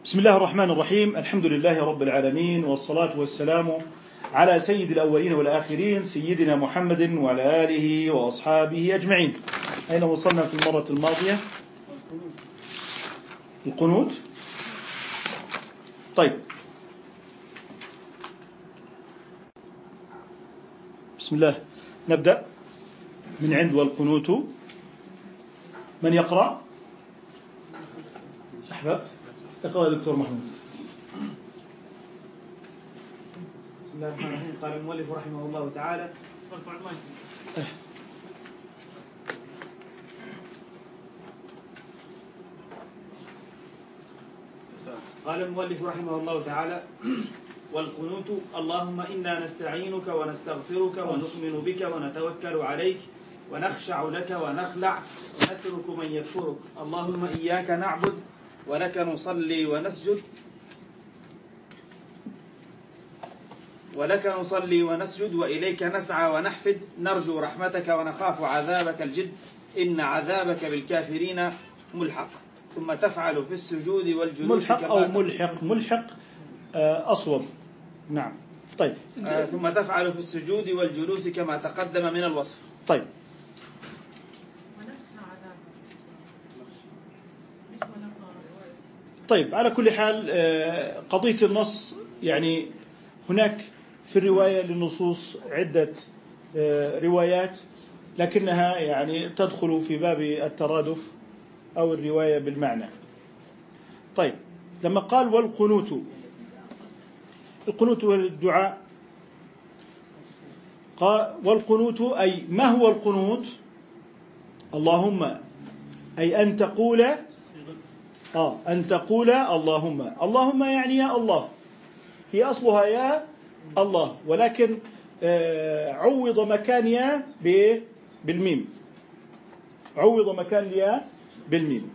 بسم الله الرحمن الرحيم. الحمد لله رب العالمين، والصلاة والسلام على سيد الأولين والآخرين سيدنا محمد وعلى آله وأصحابه أجمعين. أين وصلنا في المرة الماضية؟ القنوت. طيب، بسم الله، نبدأ من عند والقنوت. من يقرأ؟ أحباب اقرأ دكتور محمود. بسم الله الرحمن الرحيم. قال المؤلف رحمه الله تعالى: قال المؤلف رحمه الله تعالى: والقنوت: اللهم إنا نستعينك ونستغفرك ونؤمن بك ونتوكل عليك ونخشع لك ونخلع ونترك من يكفرك. اللهم إياك نعبد ولك نصلي ونسجد وإليك نسعى ونحفد، نرجو رحمتك ونخاف عذابك الجد، إن عذابك بالكافرين ملحق. ثم تفعل في السجود والجلوس ملحق أو ملحق أصوب. نعم. طيب. ثم تفعل في السجود والجلوس كما تقدم من الوصف. طيب. طيب، على كل حال قضية النص يعني هناك في الرواية للنصوص عدة روايات، لكنها يعني تدخل في باب الترادف أو الرواية بالمعنى. طيب، لما قال والقنوت، القنوت والدعاء، قال والقنوت أي ما هو القنوت؟ اللهم، أي أن تقول اللهم يعني يا الله، هي أصلها يا الله، ولكن عوض مكان يا بالميم، عوض مكان يا بالميم.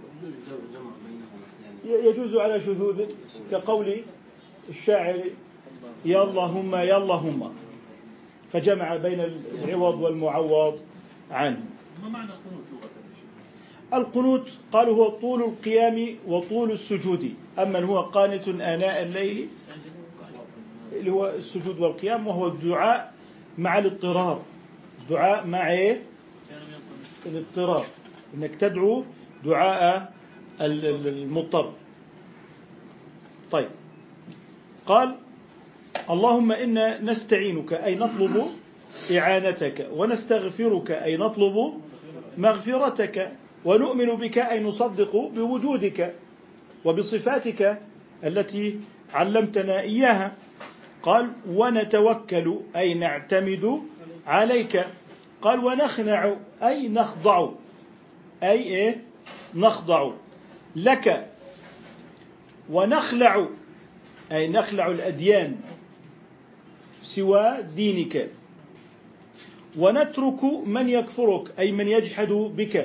يجوز على شذوذ كقول الشاعر يا اللهم يا اللهم، فجمع بين العوض والمعوض عنه. ما معنى القنوت لغة؟ القنوت قالوا هو طول القيام وطول السجود. أما هو قانت آناء الليل اللي هو السجود والقيام، وهو الدعاء مع الاضطرار. الدعاء مع الاضطرار، إنك تدعو دعاء المضطر. طيب، قال اللهم إنا نستعينك أي نطلب إعانتك، ونستغفرك أي نطلب مغفرتك، ونؤمن بك أي نصدق بوجودك وبصفاتك التي علمتنا إياها. قال ونتوكل أي نعتمد عليك. قال ونخنع أي نخضع، أي نخضع لك. ونخلع أي نخلع الأديان سوى دينك. ونترك من يكفرك أي من يجحد بك.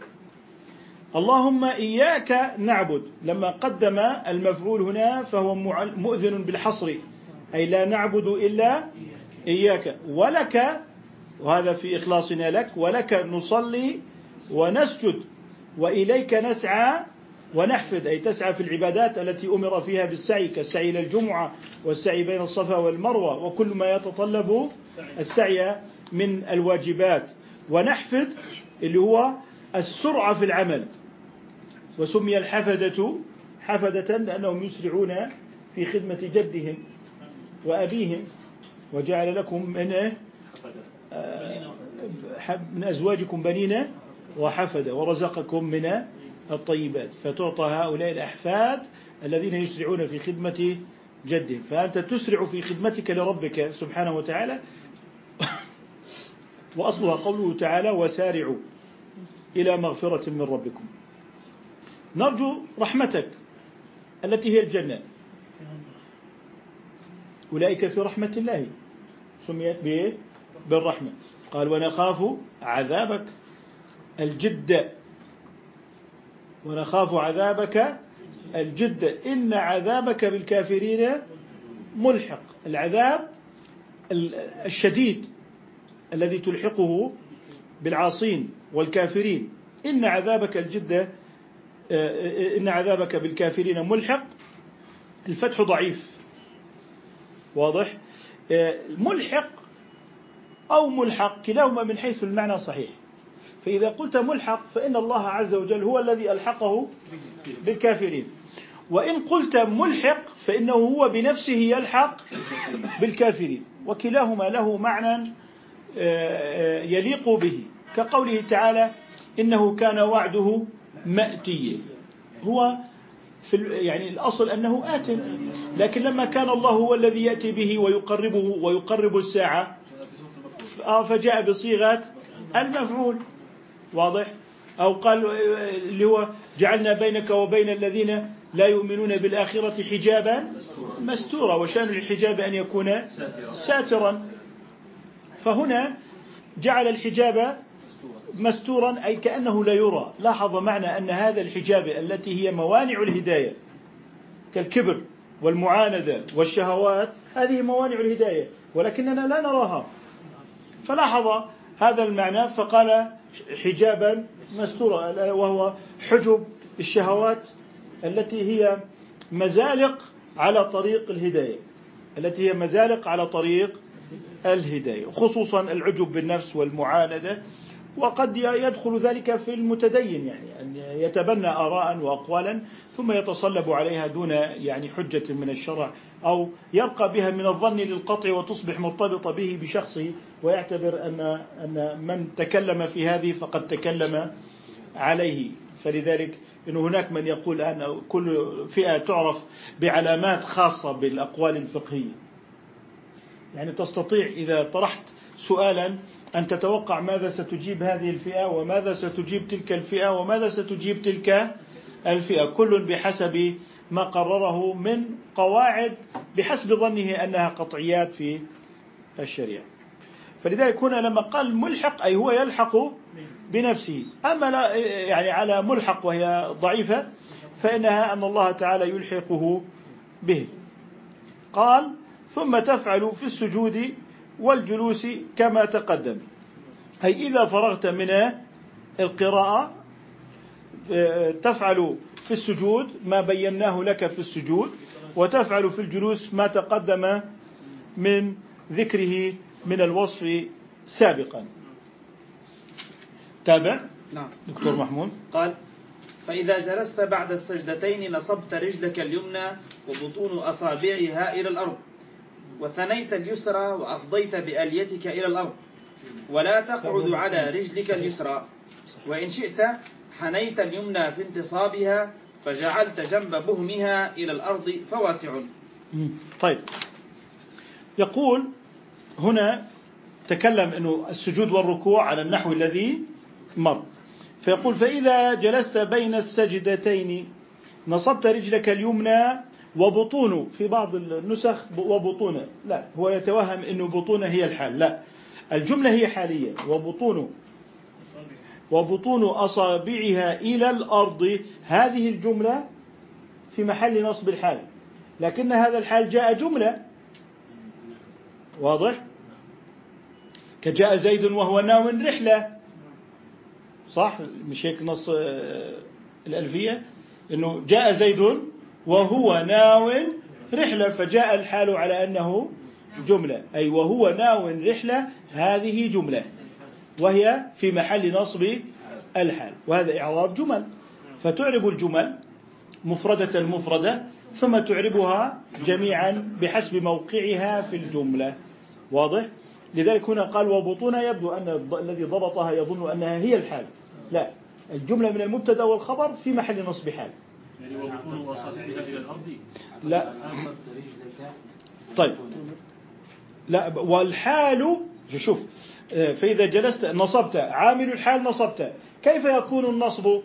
اللهم إياك نعبد، لما قدم المفعول هنا فهو مؤذن بالحصر، أي لا نعبد إلا إياك. ولك، وهذا في إخلاصنا لك، ولك نصلي ونسجد وإليك نسعى ونحفد، أي تسعى في العبادات التي أمر فيها بالسعي، كالسعي إلى الجمعة والسعي بين الصفا والمروة وكل ما يتطلب السعي من الواجبات. ونحفد اللي هو السرعة في العمل، وسمي الحفدة حفدة لأنهم يسرعون في خدمة جدهم وأبيهم. وجعل لكم من أزواجكم بنين وحفدة، ورزقكم من الطيبات، فتعطى هؤلاء الأحفاد الذين يسرعون في خدمة جدهم. فأنت تسرع في خدمتك لربك سبحانه وتعالى. وأصلها قوله تعالى وسارعوا إلى مغفرة من ربكم. نرجو رحمتك التي هي الجنة، أولئك في رحمة الله، سميت بالرحمة. قال ونخاف عذابك الجد، ونخاف عذابك الجد، إن عذابك بالكافرين ملحق. العذاب الشديد الذي تلحقه بالعاصين والكافرين. إن عذابك الجد، إن عذابك بالكافرين ملحق، الفتح ضعيف. واضح؟ ملحق أو ملحق كلاهما من حيث المعنى صحيح. فإذا قلت ملحق فإن الله عز وجل هو الذي ألحقه بالكافرين، وإن قلت ملحق فإنه هو بنفسه يلحق بالكافرين، وكلاهما له معنى يليق به، كقوله تعالى إنه كان وعده مأتيا. هو يعني الأصل أنه آت، لكن لما كان الله هو الذي يأتي به ويقربه ويقرب الساعة فجاء بصيغة المفعول. واضح؟ أو قال اللي هو جعلنا بينك وبين الذين لا يؤمنون بالآخرة حجابا مستورا، وشأن الحجاب أن يكون ساترا. فهنا جعل الحجاب مستورا أي كأنه لا يرى. لاحظ معنى أن هذا الحجاب التي هي موانع الهداية كالكبر والمعاندة والشهوات، هذه موانع الهداية ولكننا لا نراها. فلاحظ هذا المعنى فقال حجابا مستورا، وهو حجب الشهوات التي هي مزالق على طريق الهداية، التي هي مزالق على طريق الهداية، خصوصا العجب بالنفس والمعاندة. وقد يدخل ذلك في المتدين، يعني أن يتبنى آراء وأقوالا ثم يتصلب عليها دون يعني حجة من الشرع، أو يرقى بها من الظن للقطع وتصبح مرتبطة به بشخصه، ويعتبر أن من تكلم في هذه فقد تكلم عليه. فلذلك إن هناك من يقول أن كل فئة تعرف بعلامات خاصة بالأقوال الفقهية، يعني تستطيع إذا طرحت سؤالا أن تتوقع ماذا ستجيب هذه الفئة وماذا ستجيب تلك الفئة وماذا ستجيب تلك الفئة، كل بحسب ما قرره من قواعد بحسب ظنه أنها قطعيات في الشريعة. فلذلك هنا لما قال ملحق أي هو يلحق بنفسه. أما لا يعني على ملحق وهي ضعيفة فإنها أن الله تعالى يلحقه به. قال ثم تفعل في السجود والجلوس كما تقدم، أي إذا فرغت من القراءة تفعل في السجود ما بيناه لك في السجود، وتفعل في الجلوس ما تقدم من ذكره من الوصف سابقا. تابع. نعم. دكتور محمود قال فإذا جلست بعد السجدتين نصبت رجلك اليمنى وبطون أصابعها إلى الأرض، وثنيت اليسرى وأفضيت بآليتك إلى الأرض، ولا تقعد على رجلك اليسرى، وإن شئت حنيت اليمنى في انتصابها فجعلت جنب بهمها إلى الأرض فواسع. طيب، يقول هنا تكلم أنه السجود والركوع على النحو الذي مر، فيقول فإذا جلست بين السجدتين نصبت رجلك اليمنى وبطون، في بعض النسخ وبطون، لا هو يتوهم أنه بطون هي الحال، لا الجملة هي حالية، وبطون أصابعها إلى الأرض، هذه الجملة في محل نصب الحال، لكن هذا الحال جاء جملة. واضح؟ كجاء زيد وهو ناو رحلة، صح؟ مش هيك نص الألفية إنه جاء زيد وهو ناو رحلة، فجاء الحال على أنه جملة، أي وهو ناو رحلة، هذه جملة وهي في محل نصب الحال، وهذا إعراب جمل. فتعرب الجمل مفردة المفردة ثم تعربها جميعا بحسب موقعها في الجملة. واضح؟ لذلك هنا قال وبطون، يبدو أن الذي ضبطها يظن أنها هي الحال، لا، الجملة من المبتدا والخبر في محل نصب حال. يعني وبطون وصابعها إلى الأرض، لا طيب، لا والحال، شوف فإذا جلست نصبت، عامل الحال نصبت، كيف يكون النصب؟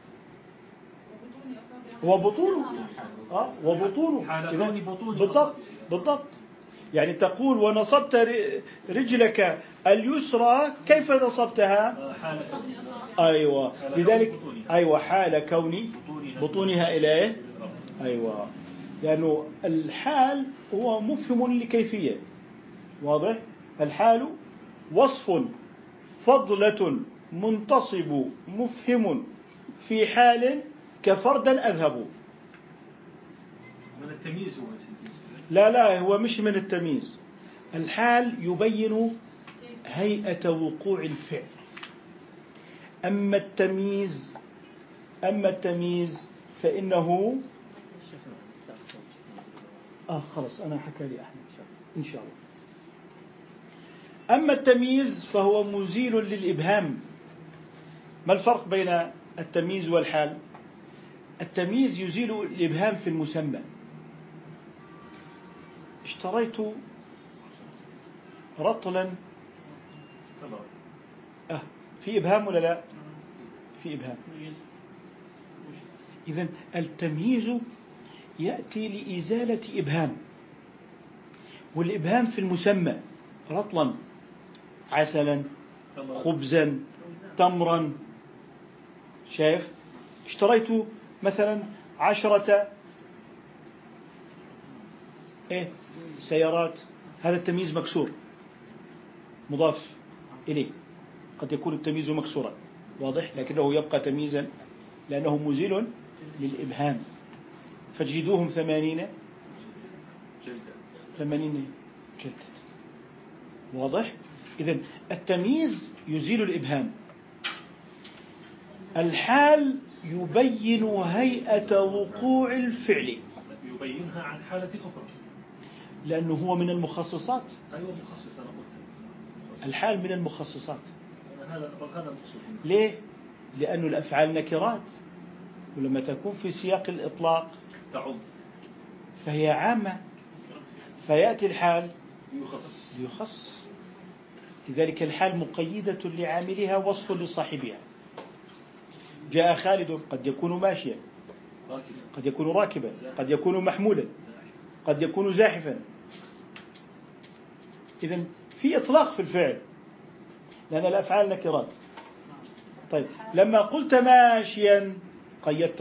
وبطون وبطون بالضبط. يعني تقول ونصبت رجلك اليسرى، كيف نصبتها؟ أيوة، لذلك أيوة حال كون بطونها إلى أيوة، لأنه الحال هو مفهم لكيفية. واضح؟ الحال وصف فضلة منتصب مفهم في حال كفردا أذهب. التمييز هو لا هو مش من التمييز. الحال يبين هيئة وقوع الفعل. أما التمييز فإنه خلاص أنا حكى لي أحمد إن شاء الله. أما التمييز فهو مزيل للإبهام. ما الفرق بين التمييز والحال؟ التمييز يزيل الإبهام في المسمى. اشتريت رطلا، في إبهام ولا لا؟ في إبهام. إذن التمييز يأتي لإزالة إبهام، والإبهام في المسمى: رطلا، عسلا، خبزا، تمرا. شايف؟ اشتريت مثلا 10 سيارات، هذا التمييز مكسور مضاف إليه. قد يكون التمييز مكسورا واضح، لكنه يبقى تمييزا لأنه مزيل للإبهام. فاجلدوهم 80 جلدة. واضح؟ إذن التمييز يزيل الإبهام. الحال يبين هيئة وقوع الفعل، يبينها عن حالة أخرى، لأنه هو من المخصصات. أيوة مخصص. أنا قلت الحال من المخصصات. هذا المقصود. ليه؟ لأن الأفعال نكرات، ولما تكون في سياق الإطلاق تعم فهي عامة، فيأتي الحال ليخصص. لذلك الحال مقيدة لعاملها، وصف لصاحبها. جاء خالد، قد يكون ماشيا، قد يكون راكبا، قد يكون محمولا، قد يكون زاحفا. إذن في إطلاق في الفعل لأن الأفعال نكرات. طيب لما قلت ماشيا قيدت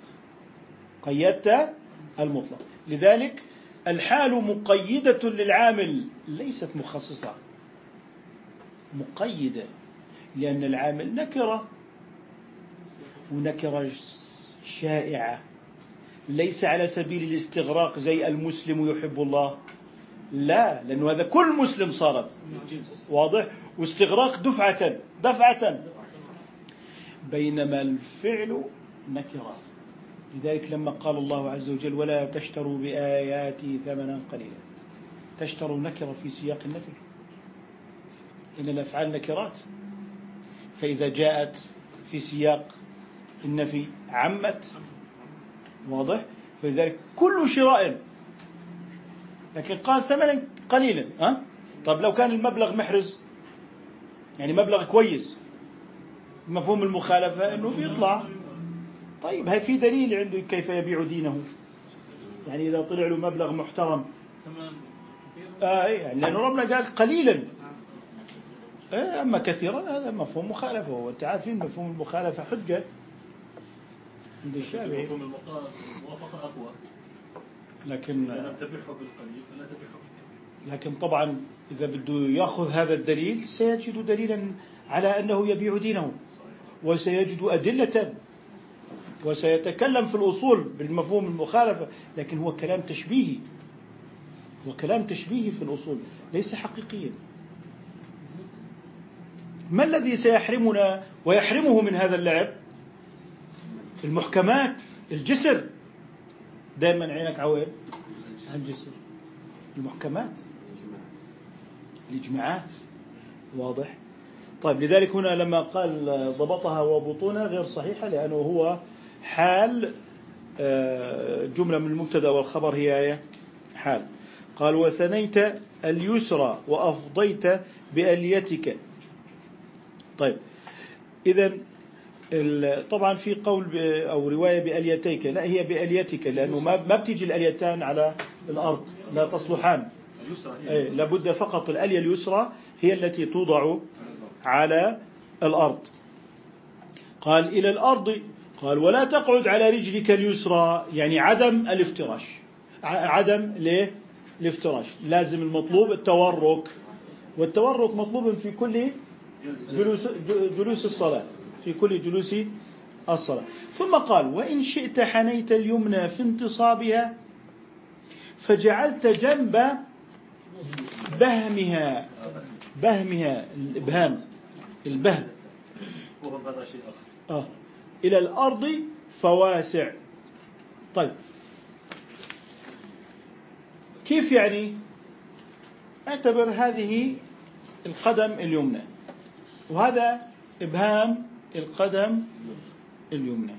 المطلق. لذلك الحال مقيدة للعامل، ليست مخصصة، مقيدة، لأن العامل نكرة، ونكرة شائعة، ليس على سبيل الاستغراق زي المسلم يحب الله، لا، لأنه هذا كل مسلم صارت واضح، واستغراق دفعة، بينما الفعل نكرة. لذلك لما قال الله عز وجل: ولا تشتروا بآياتي ثمنا قليلا، تشتروا نكرة في سياق النفي، إن الأفعال نكرات، فإذا جاءت في سياق النفي عمت، واضح. فلذلك كل شراء، لكن قال ثمنا قليلا. طب لو كان المبلغ محرز، يعني مبلغ كويس، مفهوم المخالفة أنه بيطلع. طيب هاي في دليل عنده كيف يبيع دينه، يعني إذا طلع له مبلغ محترم يعني لأنه ربنا قال قليلا، أما كثيرا هذا مفهوم مخالفة، وأنت عارفين مفهوم المخالفة حجة عند الشافعي. مفهوم الموافقة أقوى، لكن إذا لم تبيعه بالقليل فلا تبيعه بالكثير. لكن طبعا إذا بده يأخذ هذا الدليل سيجد دليلا على أنه يبيع دينه، وسيجد أدلة، وسيتكلم في الأصول بالمفهوم المخالفة، لكن هو كلام تشبيهي، في الأصول ليس حقيقيا. ما الذي سيحرمنا ويحرمه من هذا اللعب؟ المحكمات، الجسر. دائما عينك عوين عن الجسر، المحكمات، الإجماعات، واضح. طيب لذلك هنا لما قال ضبطها وبطونها غير صحيحة، لأنه هو حال، جملة من المبتدا والخبر هي حال. قال: وثنيت اليسرى وأفضيت بأليتك. طيب إذن طبعا في قول أو رواية بأليتيك، لا، هي بأليتك، لأنه ما بتيجي الأليتان على الأرض، لا تصلحان، لابد فقط الألية اليسرى هي التي توضع على الأرض. قال: إلى الأرض. قال: ولا تقعد على رجلك اليسرى، يعني عدم الافتراش، الافتراش لازم، المطلوب التورك، والتورك مطلوب في كل جلوس الصلاة، في كل جلوس الصلاة. ثم قال: وإن شئت حنيت اليمنى في انتصابها، فجعلت جنب بهمها الإبهام البهم هذا شيء آخر. إلى الأرض فواسع. طيب كيف يعني؟ اعتبر هذه القدم اليمنى وهذا إبهام القدم اليمنى.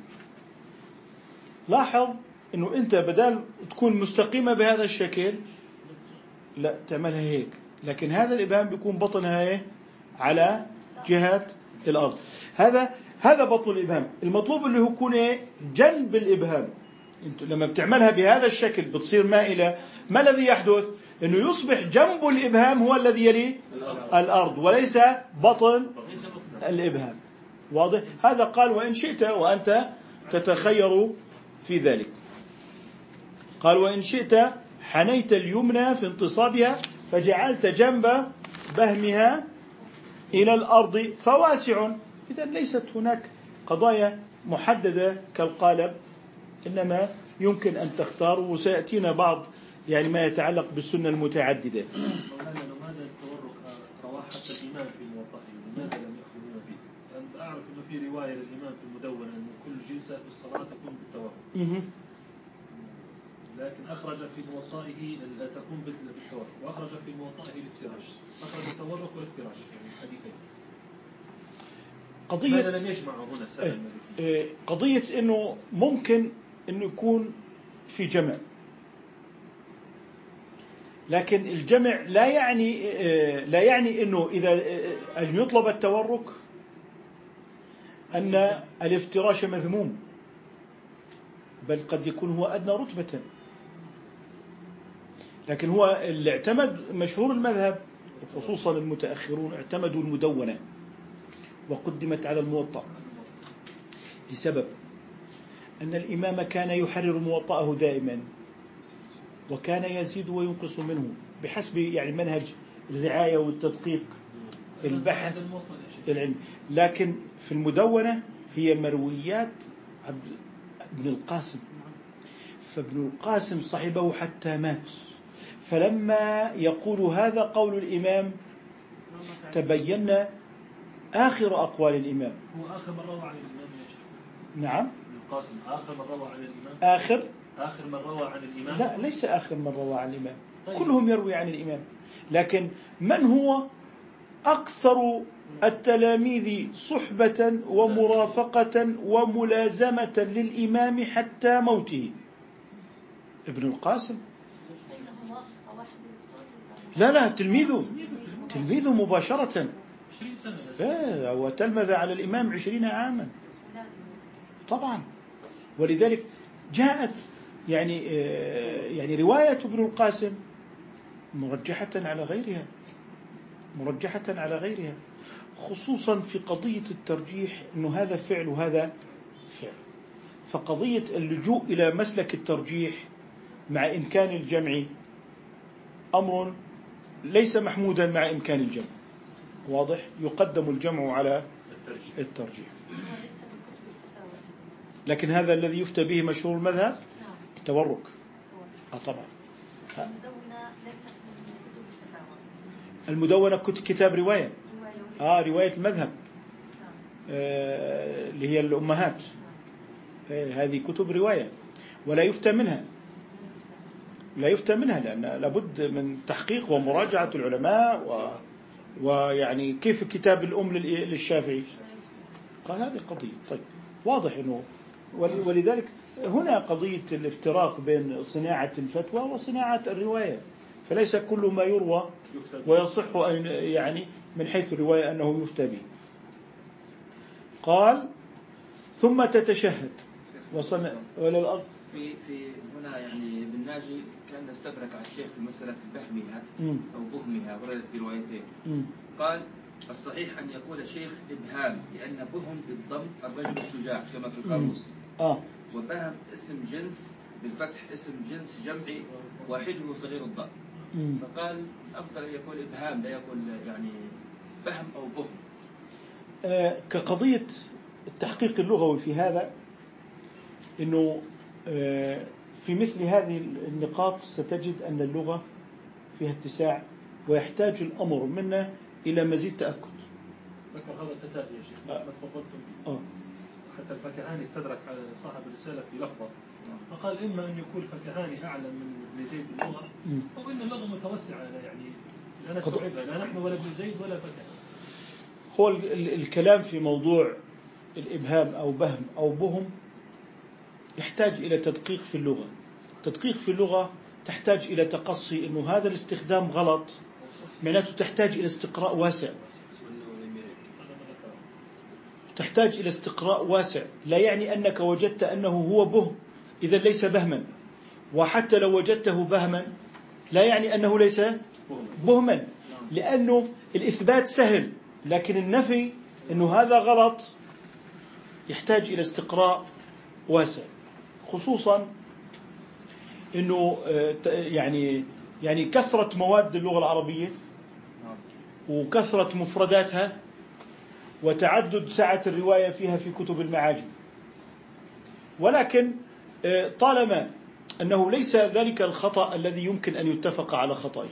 لاحظ أنه أنت بدل تكون مستقيمة بهذا الشكل لا تعملها هيك، لكن هذا الإبهام بيكون بطنها على جهة الأرض. هذا بطن الإبهام. المطلوب اللي هو يكون جنب الإبهام. أنت لما بتعملها بهذا الشكل بتصير مائلة، ما الذي يحدث؟ أنه يصبح جنب الإبهام هو الذي يلي الأرض وليس بطن الإبهام. واضح؟ هذا قال وإن شئت، وأنت تتخير في ذلك. قال وإن شئت حنيت اليمنى في انتصابها فجعلت جنب بهمها إلى الأرض فواسع. إذن ليست هناك قضايا محددة كالقالب، إنما يمكن أن تختار، وسيأتينا بعض يعني ما يتعلق بالسنة المتعددة. لماذا التورك رواه حتى الإمام في موطئه، لماذا لم يأخذون به؟ أنا أعرف أنه في رواية للإمام في المدونة أن كل جلسة في الصلاة تكون بالتورك، لكن أخرج في موطئه تكون بالتورك، وأخرج في موطئه الافتراش، أخرج التورك والافتراش يعني الحديثين. قضية لم يجمعوا هنا قضية إنه ممكن إنه يكون في جمع، لكن الجمع لا يعني إنه إذا أن يطلب التورك أن الافتراش مذموم، بل قد يكون هو أدنى رتبة. لكن هو اللي اعتمد مشهور المذهب خصوصا المتأخرون اعتمدوا المدونة وقدمت على الموطأ، لسبب أن الإمام كان يحرر موطأه دائما، وكان يزيد وينقص منه بحسب يعني منهج الرعاية والتدقيق البحث العلمي. لكن في المدونة هي مرويات ابن القاسم، فابن القاسم صحبه حتى مات، فلما يقول هذا قول الإمام تبين آخر أقوال الإمام. هو آخر من روى عن الإمام. نعم القاسم آخر من روى عن الإمام. آخر من روى عن الإمام. لا ليس آخر من روى عن الإمام. طيب. كلهم يروي عن الإمام، لكن من هو أكثر التلاميذ صحبة ومرافقة وملازمة للإمام حتى موته؟ ابن القاسم. لا تلميذه مباشرة، 20 سنة وتلمذ على الإمام 20 عاما طبعا. ولذلك جاءت يعني رواية ابن القاسم مرجحة على غيرها، خصوصا في قضية الترجيح، أنه هذا فعل وهذا فعل. فقضية اللجوء إلى مسلك الترجيح مع إمكان الجمع أمر ليس محمودا مع إمكان الجمع. واضح؟ يقدم الجمع على الترجيح. لكن هذا الذي يفتى به مشهور المذهب التورك. طبعا المدونة كتاب رواية رواية المذهب اللي هي الأمهات، هذه كتب رواية ولا يفتى منها، لأن لابد من تحقيق ومراجعة العلماء ويعني كيف كتاب الأم للشافعي. قال هذه قضية. طيب واضح أنه ولذلك هنا قضية الافتراق بين صناعة الفتوى وصناعة الرواية، فليس كل ما يروى ويصح أن يعني من حيث الرواية أنه يفتى به. قال ثم تتشهد وصلنا إلى الأرض. في هنا يعني ابن ناجي كان استدرك على الشيخ في مسألة بهمها أو بهمها، وردت بروايتين. قال الصحيح أن يقول الشيخ إبهام، لأن بهم بالضم الرجل الشجاع كما في القاموس، وبهم اسم جنس بالفتح اسم جنس جمعي واحده صغير الضاء، فقال أفضل أن يقول إبهام لا يقول يعني بهم أو بهم. كقضية التحقيق اللغوي في هذا، إنه في مثل هذه النقاط ستجد أن اللغة فيها اتساع، ويحتاج الأمر منا إلى مزيد تأكد. ذكر هذا التتابع يا شيخ ما تفضلتم به. حتى الفكهاني استدرك على صاحب الرسالة في لفظة، فقال إما أن يكون الفكهاني أعلم من ابن زيد باللغة، أو إن اللغة متوسعة يعني لا نستوعبها لا نحن ولا ابن زيد ولا فكهاني. هو الكلام في موضوع الإبهام أو بهم أو بهم يحتاج إلى تدقيق في اللغة. تدقيق في اللغة تحتاج إلى تقصي أنه هذا الاستخدام غلط، معناته تحتاج إلى استقراء واسع. تحتاج إلى استقراء واسع، لا يعني أنك وجدت أنه هو به إذا ليس بهما، وحتى لو وجدته بهما لا يعني أنه ليس بهما، لأنه الإثبات سهل، لكن النفي أنه هذا غلط يحتاج إلى استقراء واسع، خصوصا أنه يعني كثرة مواد اللغة العربية وكثرة مفرداتها وتعدد سعة الرواية فيها في كتب المعاجم. ولكن طالما أنه ليس ذلك الخطأ الذي يمكن أن يتفق على خطئه،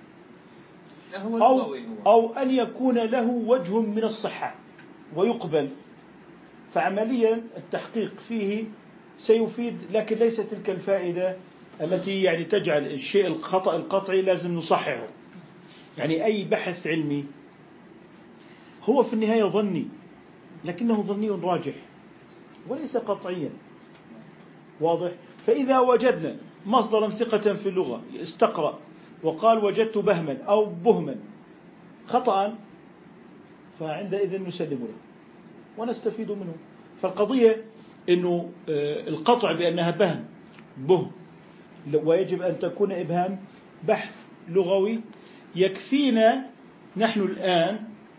أو أن يكون له وجه من الصحة ويقبل، فعمليا التحقيق فيه سيفيد، لكن ليس تلك الفائدة التي يعني تجعل الشيء الخطأ القطعي لازم نصححه. يعني أي بحث علمي هو في النهاية ظني، لكنه ظني راجح وليس قطعيا، واضح؟ فإذا وجدنا مصدرا ثقة في اللغة استقرأ وقال وجدت بهما أو بهما خطأ، فعندئذ نسلم له ونستفيد منه. فالقضية إنه القطع بأنها بهم به ويجب أن تكون إبهام بحث لغوي يكفينا نحن الآن.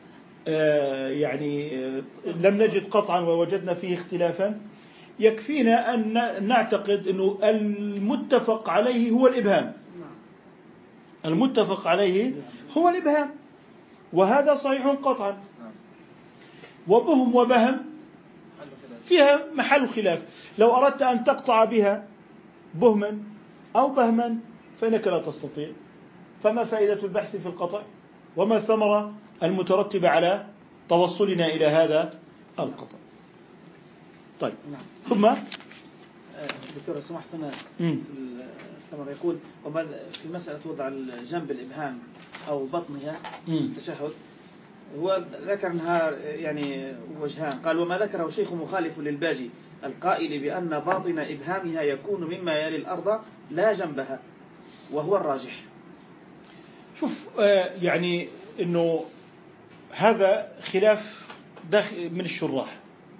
يعني لم نجد قطعا ووجدنا فيه اختلافا، يكفينا أن نعتقد أنه المتفق عليه هو الإبهام، المتفق عليه هو الإبهام، وهذا صحيح قطعا. وبهم وبهم فيها محل خلاف، لو أردت أن تقطع بها بهما أو بهما فإنك لا تستطيع، فما فائدة البحث في القطع؟ وما الثمرة المترتبة على توصلنا إلى هذا القطع؟ طيب ثم دكتور سمحت هنا في الثمرة يقول في مسألة وضع الجنب الإبهام أو بطنها التشهد، هو ذكر أنها يعني وجهان، قال وما ذكره شيخ مخالف للباجي القائل بأن باطن إبهامها يكون مما يلي الأرض لا جنبها، وهو الراجح. شوف يعني أنه هذا خلاف داخل من الشراح.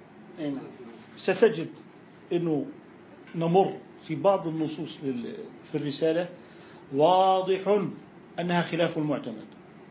ستجد أنه نمر في بعض النصوص في الرسالة واضح أنها خلاف المعتمد،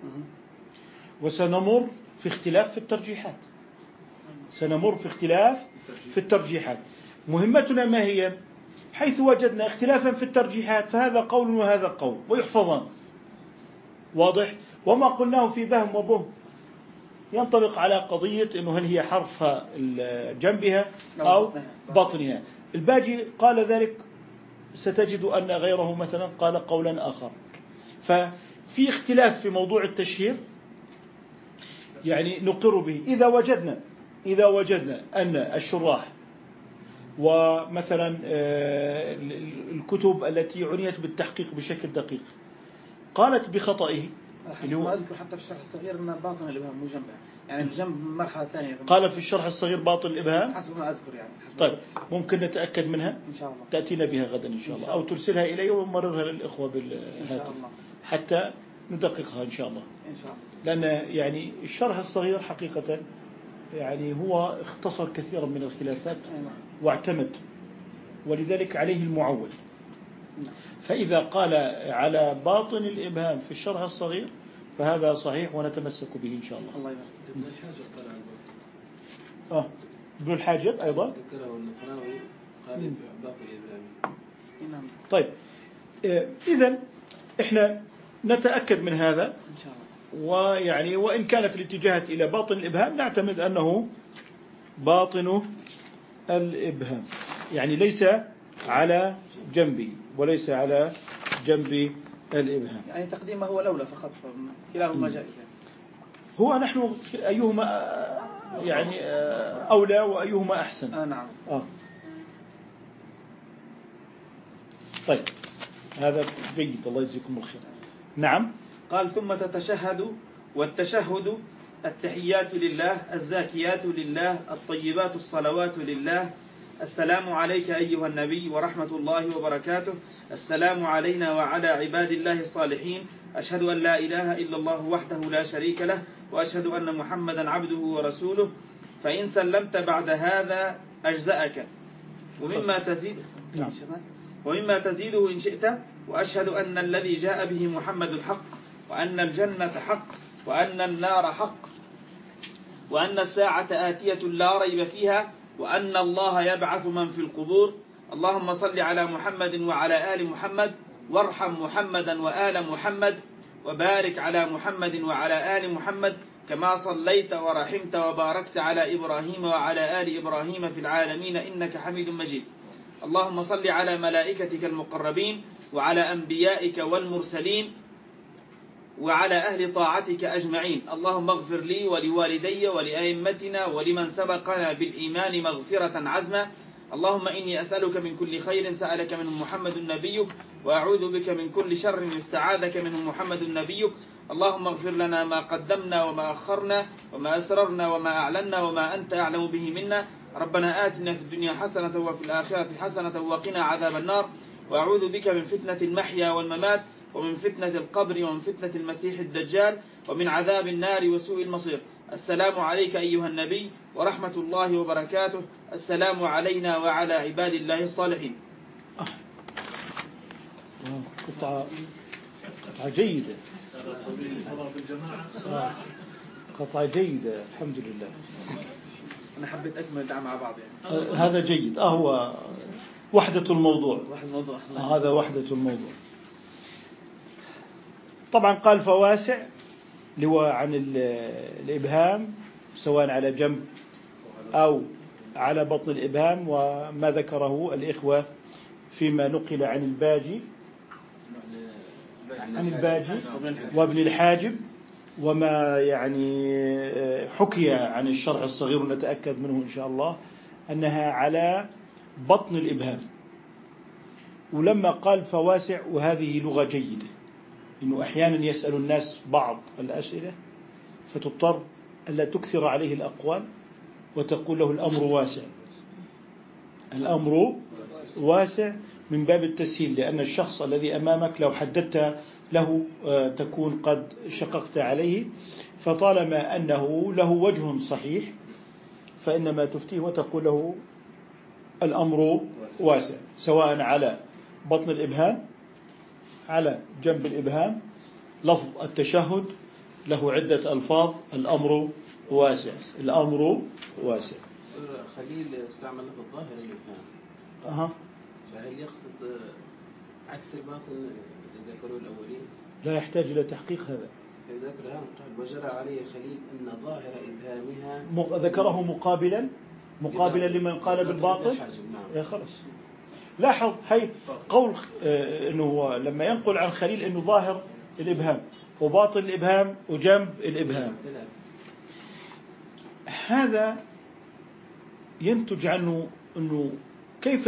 وسنمر في اختلاف في الترجيحات، سنمر في اختلاف في الترجيحات. مهمتنا ما هي؟ حيث وجدنا اختلافا في الترجيحات فهذا قول وهذا قول ويحفظان، واضح؟ وما قلناه في بهم وبهم ينطبق على قضية إنه هل هي حرفها جنبها أو بطنها. الباجي قال ذلك، ستجد أن غيره مثلا قال قولا آخر. ففي اختلاف في موضوع التشهير يعني نقر به إذا وجدنا أن الشراح ومثلا الكتب التي عنيت بالتحقيق بشكل دقيق قالت بخطئه، ما أذكر حتى في الشرح الصغير أن باطن الإبهام مو جنبها، يعني الجنب مرحلة ثانية. قال في الشرح الصغير باطن الإبهام حسب ما أذكر يعني. طيب ممكن نتأكد منها إن شاء الله، تأتينا بها غدا إن شاء الله، أو ترسلها إلي ونمررها للإخوة بالهاتف حتى ندققها إن شاء الله. إن شاء الله. لأن يعني الشرح الصغير حقيقة يعني هو اختصر كثيرا من الخلافات واعتمد، ولذلك عليه المعول. فإذا قال على باطن الإبهام في الشرح الصغير فهذا صحيح ونتمسك به إن شاء الله. الله يبارك. ابن الحاجب أيضا ذكره النخلاوي قال باطن الإبهام. طيب إذن إحنا نتأكد من هذا إن شاء الله. ويعني وإن كانت الاتجاهات إلى باطن الإبهام نعتمد أنه باطن الإبهام، يعني ليس على جنبه وليس على جنب الإبهام. يعني تقديمه هو الأولى فقط، كلاهما جائز. هو نحن أيهما يعني أولى وأيهما أحسن. نعم. طيب هذا جيد، الله يجزيكم الخير. نعم. قال ثم تتشهد، والتشهد التحيات لله، الزاكيات لله، الطيبات الصلوات لله. السلام عليك أيها النبي ورحمة الله وبركاته. السلام علينا وعلى عباد الله الصالحين. أشهد أن لا إله إلا الله وحده لا شريك له، وأشهد أن محمدا عبده ورسوله. فإن سلمت بعد هذا أجزأك. ومما تزيده إن شئت. وأشهد أن الذي جاء به محمد حق، وأن الجنة حق، وأن النار حق، وأن الساعة آتية لا ريب فيها، وأن الله يبعث من في القبور. اللهم صل على محمد وعلى آل محمد، وارحم محمدا وآل محمد، وبارك على محمد وعلى آل محمد كما صليت ورحمت وباركت على إبراهيم وعلى آل إبراهيم في العالمين إنك حميد مجيد. اللهم صل على ملائكتك المقربين، وعلى أنبيائك والمرسلين، وعلى أهل طاعتك أجمعين. اللهم اغفر لي ولوالدي ولأئمتنا ولمن سبقنا بالإيمان مغفرة عزما. اللهم إني أسألك من كل خير سألك منه محمد نبيك، وأعوذ بك من كل شر استعاذك منه محمد نبيك. اللهم اغفر لنا ما قدمنا وما أخرنا وما أسررنا وما أعلنا وما أنت أعلم به منا. ربنا آتنا في الدنيا حسنة وفي الآخرة حسنة وقنا عذاب النار. وأعوذ بك من فتنة المحيا والممات، ومن فتنة القبر، ومن فتنة المسيح الدجال، ومن عذاب النار وسوء المصير. السلام عليك أيها النبي ورحمة الله وبركاته. السلام علينا وعلى عباد الله الصالحين. قطعة جيدة، قطعة جيدة، الحمد لله. أنا حبيت أكمل دعم مع بعض يعني. هذا جيد. هو وحدة الموضوع. هذا وحدة الموضوع. طبعا قال فواسع اللي هو عن الإبهام سواء على جنب أو على بطن الإبهام، وما ذكره الإخوة فيما نقل عن الباجي وابن الحاجب، وما يعني حكي عن الشرح الصغير ونتأكد منه إن شاء الله أنها على بطن الإبهام. ولما قال فواسع، وهذه لغة جيدة، إنه أحيانا يسأل الناس بعض الأسئلة فتضطر ألا تكثر عليه الأقوال وتقول له الأمر واسع. الأمر واسع من باب التسهيل، لأن الشخص الذي أمامك لو حددت له تكون قد شققت عليه، فطالما أنه له وجه صحيح فإنما تفتيه وتقول له الأمر واسع، سواء على بطن الإبهام، على جنب الإبهام. لفظ التشهد له عدة ألفاظ. الأمر واسع، الأمر واسع. خليل استعمل لفظ الظاهر الإبهام. فهل يقصد عكس الباطن اللي ذكروا الأولين؟ لا يحتاج إلى تحقيق هذا. ذكر وجرى عليه خليل أن ظاهر إبهامها ذكره مقابلا لمن قال بالباطن. يا خلص لاحظ هي قول إنه لما ينقل عن خليل إنه ظاهر الإبهام وباطن الإبهام وجنب الإبهام، هذا ينتج عنه أنه كيف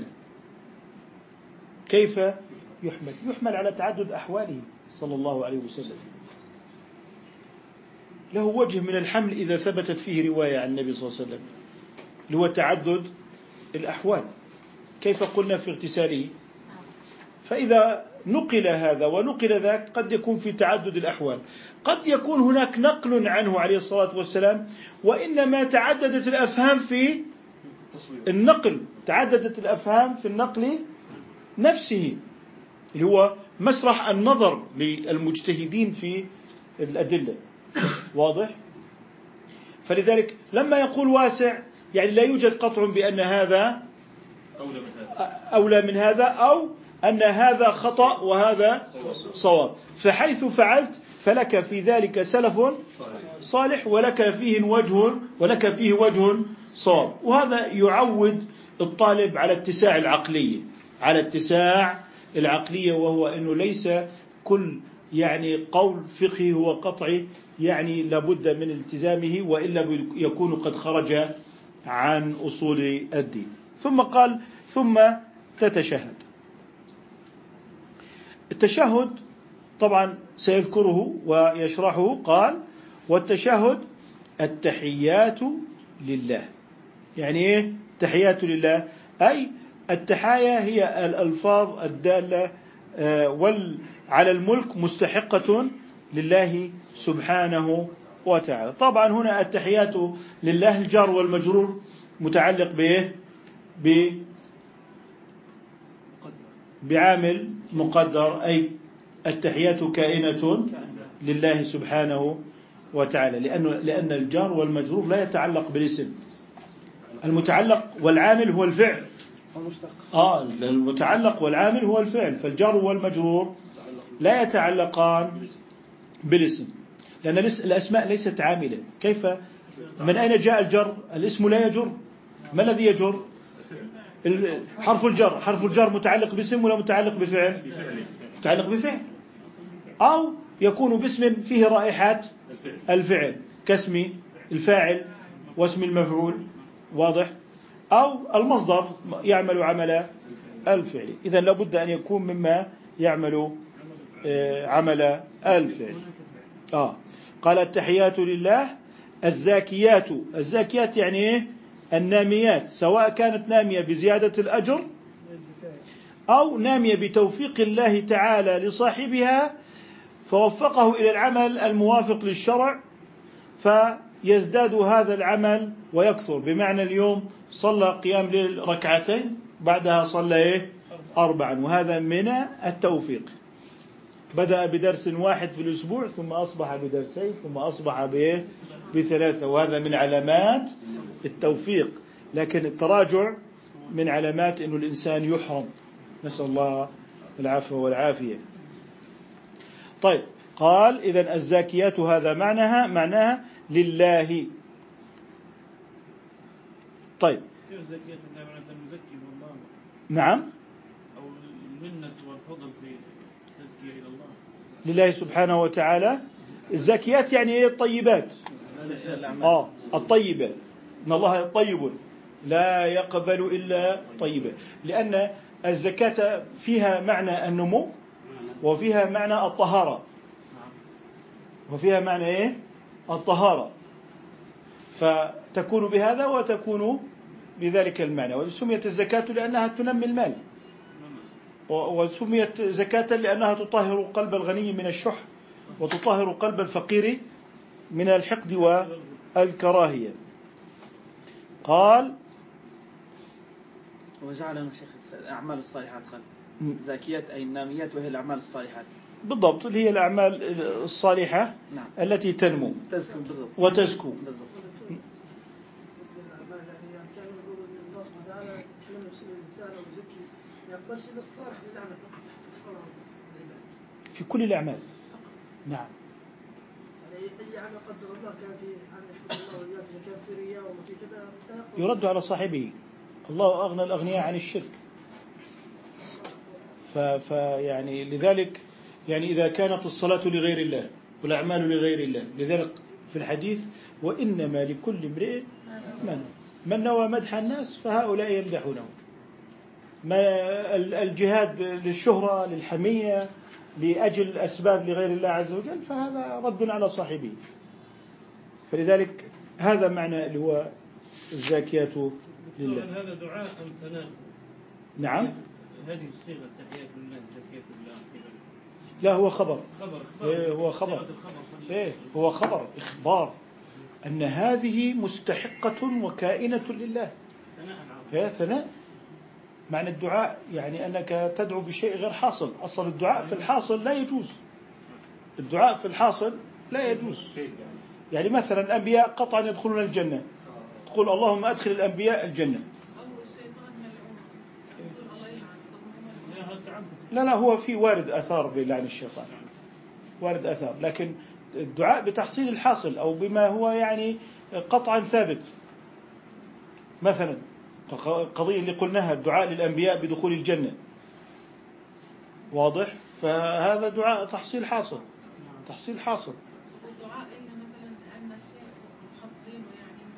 يحمل على تعدد أحواله صلى الله عليه وسلم. له وجه من الحمل إذا ثبتت فيه رواية عن النبي صلى الله عليه وسلم، اللي هو تعدد الأحوال. كيف قلنا في اغتساله؟ فإذا نقل هذا ونقل ذاك قد يكون في تعدد الأحوال، قد يكون هناك نقل عنه عليه الصلاة والسلام، وإنما تعددت الأفهام في النقل، تعددت الأفهام في النقل نفسه، اللي هو مسرح النظر للمجتهدين في الأدلة. واضح؟ فلذلك لما يقول واسع يعني لا يوجد قطع بأن هذا أولى من هذا، أو أن هذا خطأ وهذا صواب. فحيث فعلت فلك في ذلك سلف صالح ولك فيه وجه صواب. وهذا يعود الطالب على اتساع العقلية، على اتساع العقلية، وهو أنه ليس كل يعني قول فقهي هو قطعي يعني لابد من التزامه، وإلا يكون قد خرج عن أصول الدين. ثم قال ثم تتشهد. التشهد طبعا سيذكره ويشرحه. قال والتشهد التحيات لله. يعني إيه التحيات لله؟ أي التحايا هي الألفاظ الدالة على الملك مستحقة لله سبحانه وتعالى. طبعا هنا التحيات لله الجار والمجرور متعلق بإيه؟ بعامل مقدر، أي التحيات كائنة لله سبحانه وتعالى، لأن الجار والمجرور لا يتعلق بالاسم، المتعلق والعامل هو الفعل. المتعلق والعامل هو الفعل، فالجار والمجرور لا يتعلقان بالاسم، لأن الأسماء ليست عاملة. كيف؟ من أين جاء الجر؟ الاسم لا يجر. ما الذي يجر؟ حرف الجر. حرف الجر متعلق باسم ولا متعلق بفعل؟ متعلق بفعل، أو يكون باسم فيه رائحات الفعل كاسم الفاعل واسم المفعول، واضح؟ أو المصدر يعمل عمل الفعل. إذن لابد أن يكون مما يعمل عمل الفعل. قال التحيات لله الزاكيات. الزاكيات يعني إيه؟ الناميات، سواء كانت نامية بزيادة الأجر أو نامية بتوفيق الله تعالى لصاحبها فوفقه إلى العمل الموافق للشرع فيزداد هذا العمل ويكثر. بمعنى اليوم صلى قيام ليل ركعتين، بعدها صلى 4، وهذا من التوفيق. بدأ بدرس واحد في الأسبوع ثم أصبح بدرسين ثم أصبح ب3، وهذا من علامات التوفيق. لكن التراجع من علامات أنه الإنسان يحرم، نسأل الله العفو والعافية. طيب، قال إذن الزاكيات هذا معناها لله. طيب، نعم، أو المنة والفضل في التزكية إلى الله لله سبحانه وتعالى. الزاكيات يعني إيه؟ الطيبات. الطيبة، إن الله طيب لا يقبل إلا طيبة، لأن الزكاة فيها معنى النمو وفيها معنى الطهارة، وفيها معنى إيه؟ الطهارة، فتكون بهذا وتكون بذلك المعنى. وسميت الزكاة لأنها تنمي المال، وسميت زكاة لأنها تطهر قلب الغني من الشح وتطهر قلب الفقير من الحقد والكراهية. قال وجعلنا شيخ الأعمال الصالحات زاكيات أي الناميات، وهي الأعمال الصالحات بالضبط، اللي هي الأعمال الصالحة. نعم. التي تنمو وتزكو. في كل الأعمال. نعم. أي عمل قدر الله كان في عمل الله وإياك كان في رياء وفي كذا يرد على صاحبه. الله أغنى الأغنياء عن الشرك. فيعني لذلك يعني إذا كانت الصلاة لغير الله والأعمال لغير الله، لذلك في الحديث وإنما لكل امرئ من نوى مدح الناس فهؤلاء يمدحونه. الجهاد للشهرة للحمية لأجل أسباب لغير الله عز وجل فهذا رد على صاحبه. فلذلك هذا معنى اللي هو الزاكيات لله. هذا دعاء أم ثناء؟ نعم، هذه الصيغة التحيات لله زكية لله. لا، هو خبر. هو خبر إخبار أن هذه مستحقة وكائنة لله. هي ثناء. معنى الدعاء يعني أنك تدعو بشيء غير حاصل. أصلا الدعاء في الحاصل لا يجوز. الدعاء في الحاصل لا يجوز. يعني مثلا الأنبياء قطعا يدخلون الجنة، تقول اللهم أدخل الأنبياء الجنة. لا، هو في وارد أثار بلعن الشيطان، وارد أثار، لكن الدعاء بتحصيل الحاصل أو بما هو يعني قطعا ثابت. مثلا قضية اللي قلناها الدعاء للأنبياء بدخول الجنة، واضح؟ فهذا دعاء تحصيل حاصل، تحصيل حاصل. الدعاء إن مثلا أن الشيء محضرينه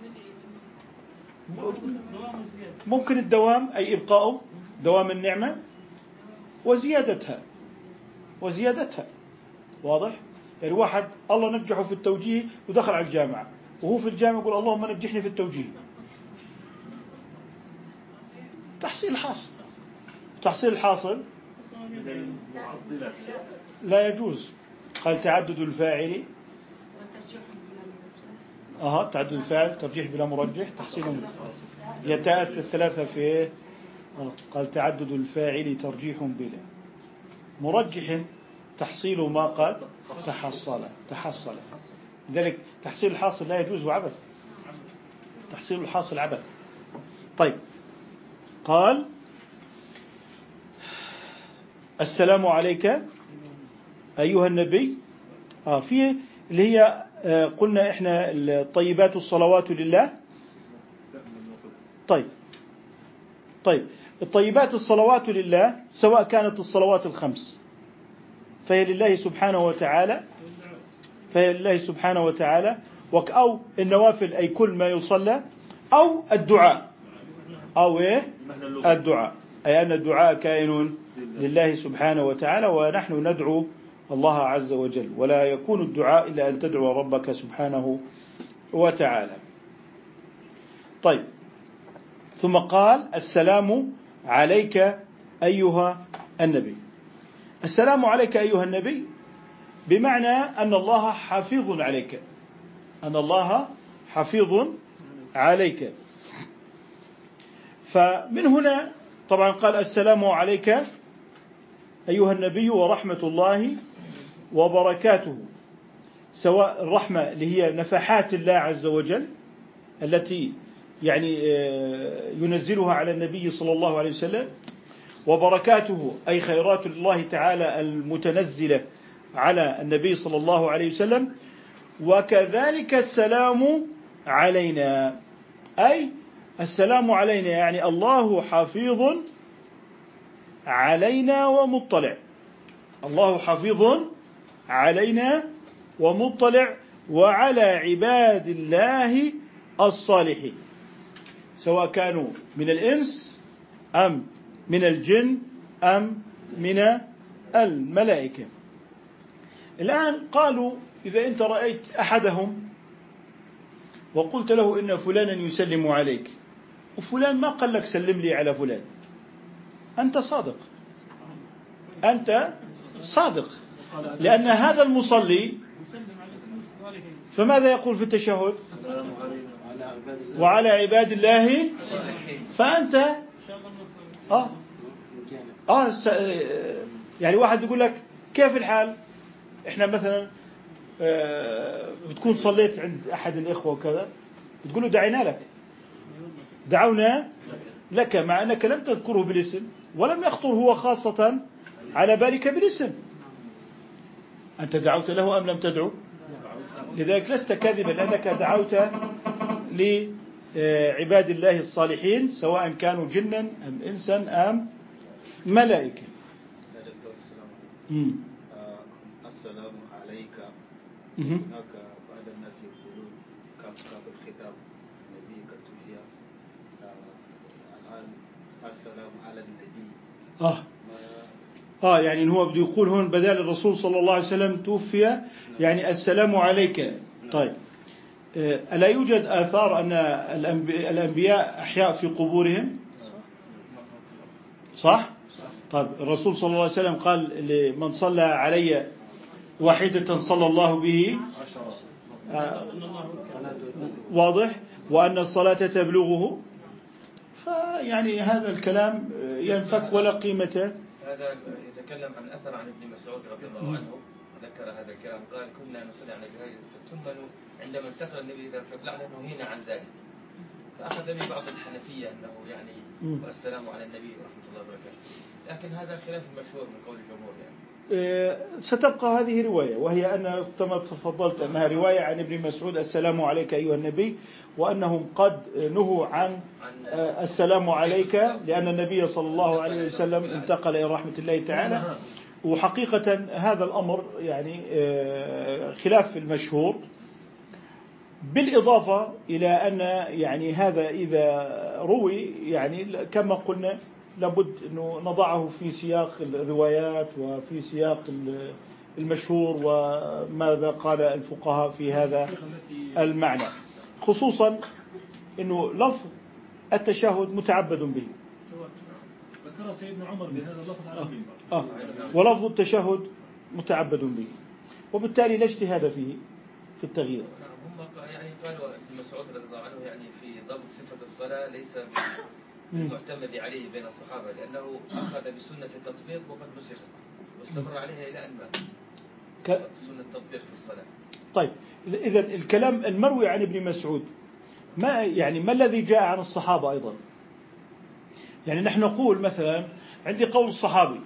يعني ممكن الدوام أي إبقاؤه دوام النعمة وزيادتها، واضح؟ يعني واحد الله نجحه في التوجيه ودخل على الجامعة وهو في الجامعة يقول اللهم نجحني في التوجيه، تحصيل حاصل. تحصيل الحاصل لا يجوز. قال تعدد الفاعل تعدد الفاعل ترجيح بلا مرجح تحصيل يتأتى الثلاثة في قال تعدد الفاعل ترجيح بلا مرجح تحصيل ما قد تحصل. لذلك تحصيل الحاصل لا يجوز وعبث، تحصيل الحاصل عبث. طيب قال السلام عليك أيها النبي. في اللي هي قلنا إحنا الطيبات الصلوات لله. طيب الطيبات الصلوات لله سواء كانت الصلوات الخمس فهي لله سبحانه وتعالى أو النوافل أي كل ما يصلى أو الدعاء الدعاء أي أن الدعاء كائن لله سبحانه وتعالى ونحن ندعو الله عز وجل، ولا يكون الدعاء إلا أن تدعو ربك سبحانه وتعالى. طيب ثم قال السلام عليك أيها النبي. السلام عليك أيها النبي بمعنى أن الله حفيظ عليك، فمن هنا طبعا قال السلام عليك أيها النبي ورحمة الله وبركاته، سواء الرحمة اللي هي نفحات الله عز وجل التي يعني ينزلها على النبي صلى الله عليه وسلم، وبركاته أي خيرات الله تعالى المتنزلة على النبي صلى الله عليه وسلم. وكذلك السلام علينا أي السلام علينا يعني الله حفيظ علينا ومطلع، الله حفيظ علينا ومطلع وعلى عباد الله الصالحين سواء كانوا من الإنس أم من الجن أم من الملائكة. الآن قالوا إذا أنت رأيت أحدهم وقلت له إن فلانا يسلم عليك وفلان ما قال لك سلم لي على فلان، أنت صادق لأن هذا المصلي فماذا يقول في التشهد؟ وعلى عباد الله. فأنت يعني واحد يقول لك كيف الحال؟ إحنا مثلا بتكون صليت عند أحد الإخوة وكذا بتقول له دعونا لك مع أنك لم تذكره بالاسم ولم يخطر هو خاصة على بالك بالاسم، أنت دعوت له أم لم تدعو؟ لذلك لست كاذبا لأنك دعوت لعباد الله الصالحين سواء كانوا جنا أم إنسا أم ملائكة. السلام عليك. هناك بعض الناس يقولون كاف الخطاب النبي كتوفي الآن السلام على النبي. يعني إن هو بده يقول هون بدل الرسول صلى الله عليه وسلم توفي يعني السلام عليك. طيب ألا يوجد آثار أن الأنبياء أحياء في قبورهم؟ صح؟ طيب الرسول صلى الله عليه وسلم قال لمن صلى علي واحدة صلى الله به واضح وأن الصلاة تبلغه. فيعني هذا الكلام ينفك ولا قيمة. هذا يتكلم عن أثر عن ابن مسعود رضي الله عنه ذكر هذا الكلام قال كنا نصلي على النبي ثم عندما انتقل النبي إلى القبلة نهينا عن ذلك، فأخذ به بعض الحنفية أنه يعني والسلام على النبي ورحمة الله وبركاته، لكن هذا خلاف المشهور من قول الجمهور يعني. ستبقى هذه رواية، وهي أن كما تفضلت أنها رواية عن ابن مسعود السلام عليك أيها النبي، وأنهم قد نهوا عن السلام عليك لأن النبي صلى الله عليه وسلم انتقل إلى رحمة الله تعالى. وحقيقة هذا الأمر يعني خلاف المشهور، بالإضافة إلى أن يعني هذا إذا روي يعني كما قلنا لابد أنه نضعه في سياق الروايات وفي سياق المشهور وماذا قال الفقهاء في هذا المعنى، خصوصا أنه لفظ التشهد متعبد به، ذكر سيدنا عمر بهذا اللفظ على المنبر، ولفظ التشهد متعبد به، وبالتالي لا اجتهاد فيه في التغيير. هم يعني قالوا ابن مسعود رضي الله عنه يعني في ضبط صفة الصلاة ليس المعتمد عليه بين الصحابة، لأنه أخذ بسنة التطبيق وقد نسخت واستمر عليها إلى أن مات. سنة التطبيق في الصلاة. طيب إذا الكلام المروي عن ابن مسعود ما الذي جاء عن الصحابة أيضا؟ يعني نحن نقول مثلا عندي قول الصحابي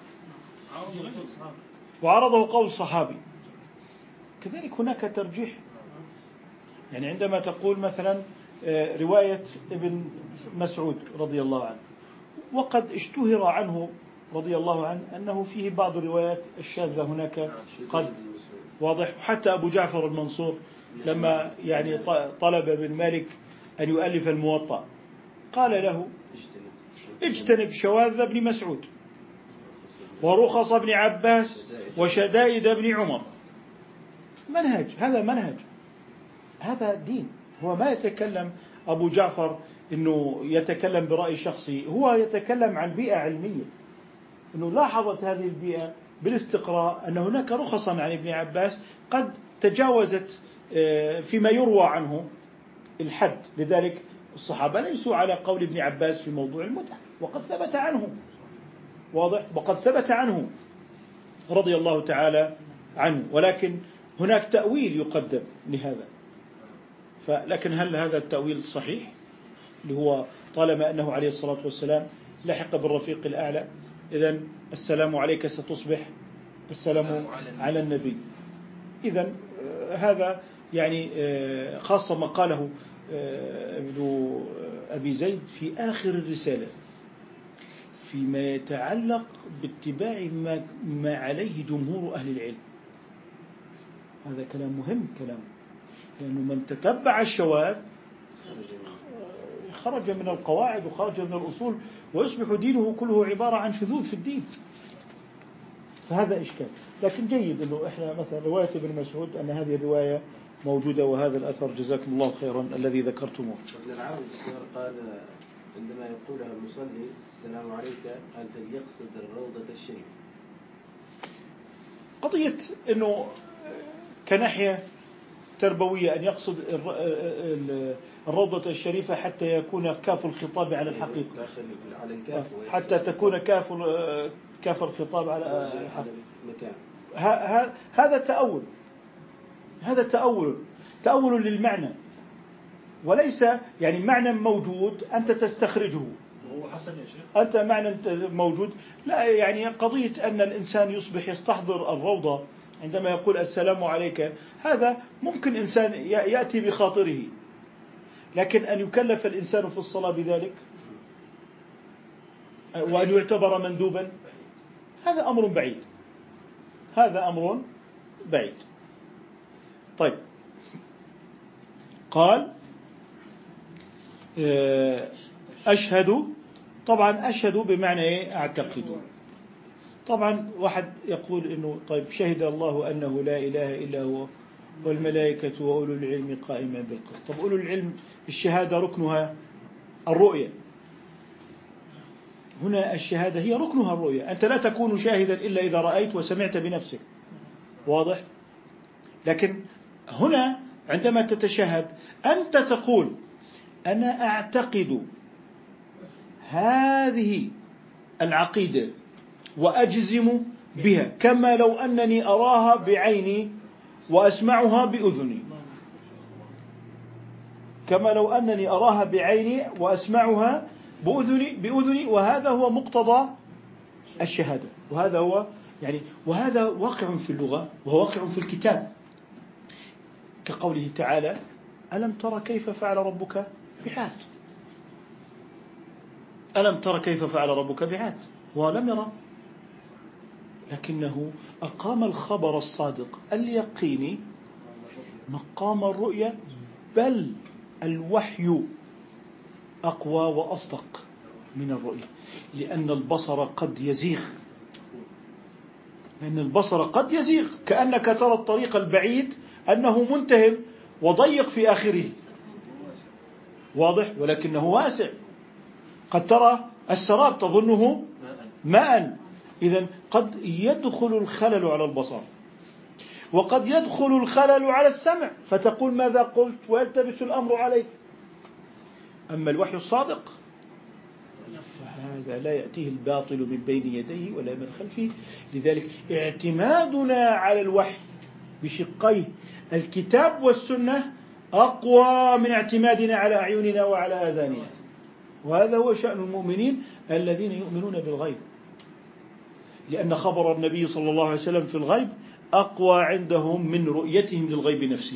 وعرضه قول صحابي، كذلك هناك ترجيح. يعني عندما تقول مثلا رواية ابن مسعود رضي الله عنه، وقد اشتهر عنه رضي الله عنه أنه فيه بعض الروايات الشاذة هناك قد واضح. حتى أبو جعفر المنصور لما يعني طلب بن مالك أن يؤلف الموطأ قال له اجتنب شواذ ابن مسعود ورخص ابن عباس وشدائد ابن عمر. منهج، هذا منهج، هذا دين. هو ما يتكلم أبو جعفر أنه يتكلم برأي شخصي، هو يتكلم عن بيئة علمية، أنه لاحظت هذه البيئة بالاستقراء أن هناك رخصا عن ابن عباس قد تجاوزت فيما يروى عنه الحد، لذلك الصحابة ليسوا على قول ابن عباس في موضوع المتعة، وقد ثبت عنه واضح، وقد ثبت عنه رضي الله تعالى عنه، ولكن هناك تأويل يقدم لهذا. لكن هل هذا التأويل صحيح اللي هو طالما أنه عليه الصلاة والسلام لحق بالرفيق الأعلى، إذن السلام عليك ستصبح السلام على النبي. إذن هذا يعني خاصة ما قاله ابن أبي زيد في آخر الرسالة فيما يتعلق باتباع ما عليه جمهور أهل العلم. هذا كلام مهم، كلام لأنه من تتبع الشواذ خرج من القواعد وخرج من الأصول، ويصبح دينه كله عبارة عن شذوذ في الدين، فهذا إشكال. لكن جيد أنه إحنا مثلا رواية ابن مسعود أن هذه الرواية موجودة، وهذا الأثر جزاكم الله خيرا الذي ذكرتموه. ابن العون قال عندما يقولها المصلي السلام عليك قال فليقصد الروضة الشريفة. قضية أنه كناحية تربوية أن يقصد الروضة الشريفة حتى يكون كاف الخطاب على الحقيقة، على الكاف، حتى تكون كاف الخطاب على الحقيقة. هذا تأول، هذا تأول للمعنى، وليس يعني معنى موجود أنت تستخرجه. هو حسن يا شيخ، أنت معنى موجود، لا يعني قضية أن الإنسان يصبح يستحضر الروضة عندما يقول السلام عليك، هذا ممكن إنسان يأتي بخاطره، لكن أن يكلف الإنسان في الصلاة بذلك وأن يعتبر مندوبا، هذا أمر بعيد، هذا أمر بعيد. طيب، قال أشهد، طبعا أشهد بمعنى إيه؟ أعتقد. طبعا واحد يقول إنه طيب شهد الله أنه لا إله إلا هو والملائكة وأولو العلم قائما بالقسط. طب أولو العلم الشهادة ركنها الرؤية، هنا الشهادة هي ركنها الرؤية. أنت لا تكون شاهدا إلا إذا رأيت وسمعت بنفسك، واضح؟ لكن هنا عندما تتشهد أنت تقول أنا أعتقد هذه العقيدة وأجزم بها كما لو أنني أراها بعيني وأسمعها بأذني، كما لو أنني أراها بعيني وأسمعها بأذني، وهذا هو مقتضى الشهادة، وهذا هو يعني وهذا واقع في اللغة وواقع في الكتاب، كقوله تعالى: ألم تر كيف فعل ربك بعاد. ألم تر كيف فعل ربك بعاد، ولم يرى، لكنه أقام الخبر الصادق اليقيني مقام الرؤية، بل الوحي أقوى وأصدق من الرؤية، لأن البصر قد يزيغ، كأنك ترى الطريق البعيد أنه منتهب وضيق في آخره، واضح، ولكنه واسع. قد ترى السراب تظنه ماء. إذن قد يدخل الخلل على البصر، وقد يدخل الخلل على السمع، فتقول ماذا قلت ويلتبس الأمر عليك. أما الوحي الصادق فهذا لا يأتيه الباطل من بين يديه ولا من خلفه. لذلك اعتمادنا على الوحي بشقيه الكتاب والسنة أقوى من اعتمادنا على أعيننا وعلى آذاننا. وهذا هو شأن المؤمنين الذين يؤمنون بالغيب، لأن خبر النبي صلى الله عليه وسلم في الغيب أقوى عندهم من رؤيتهم للغيب نفسه.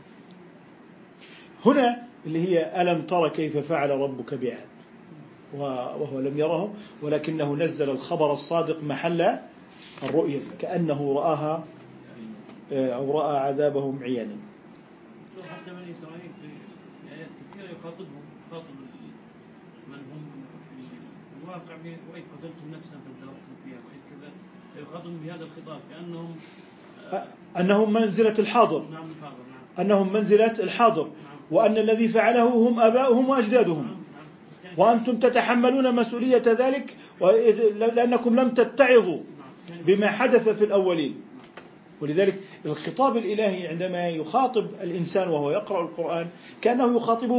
هنا اللي هي ألم تر كيف فعل ربك بعاد، وهو لم يره، ولكنه نزل الخبر الصادق محل الرؤية، كأنه رآها أو رأى عذابهم عيانا. حتى بني إسرائيل في آيات كثيرة يخاطب من هم في الواقع، وإذ قتلتم نفسا فادارأتم فيها وإذ كذا، يخاطبهم بهذا الخطاب كأنهم منزلة الحاضر. نعم. أنهم منزلة الحاضر، وأن الذي فعله هم آباؤهم وأجدادهم، وأنتم تتحملون مسؤولية ذلك لأنكم لم تتعظوا بما حدث في الأولين. ولذلك الخطاب الإلهي عندما يخاطب الإنسان وهو يقرأ القرآن كأنه يخاطبه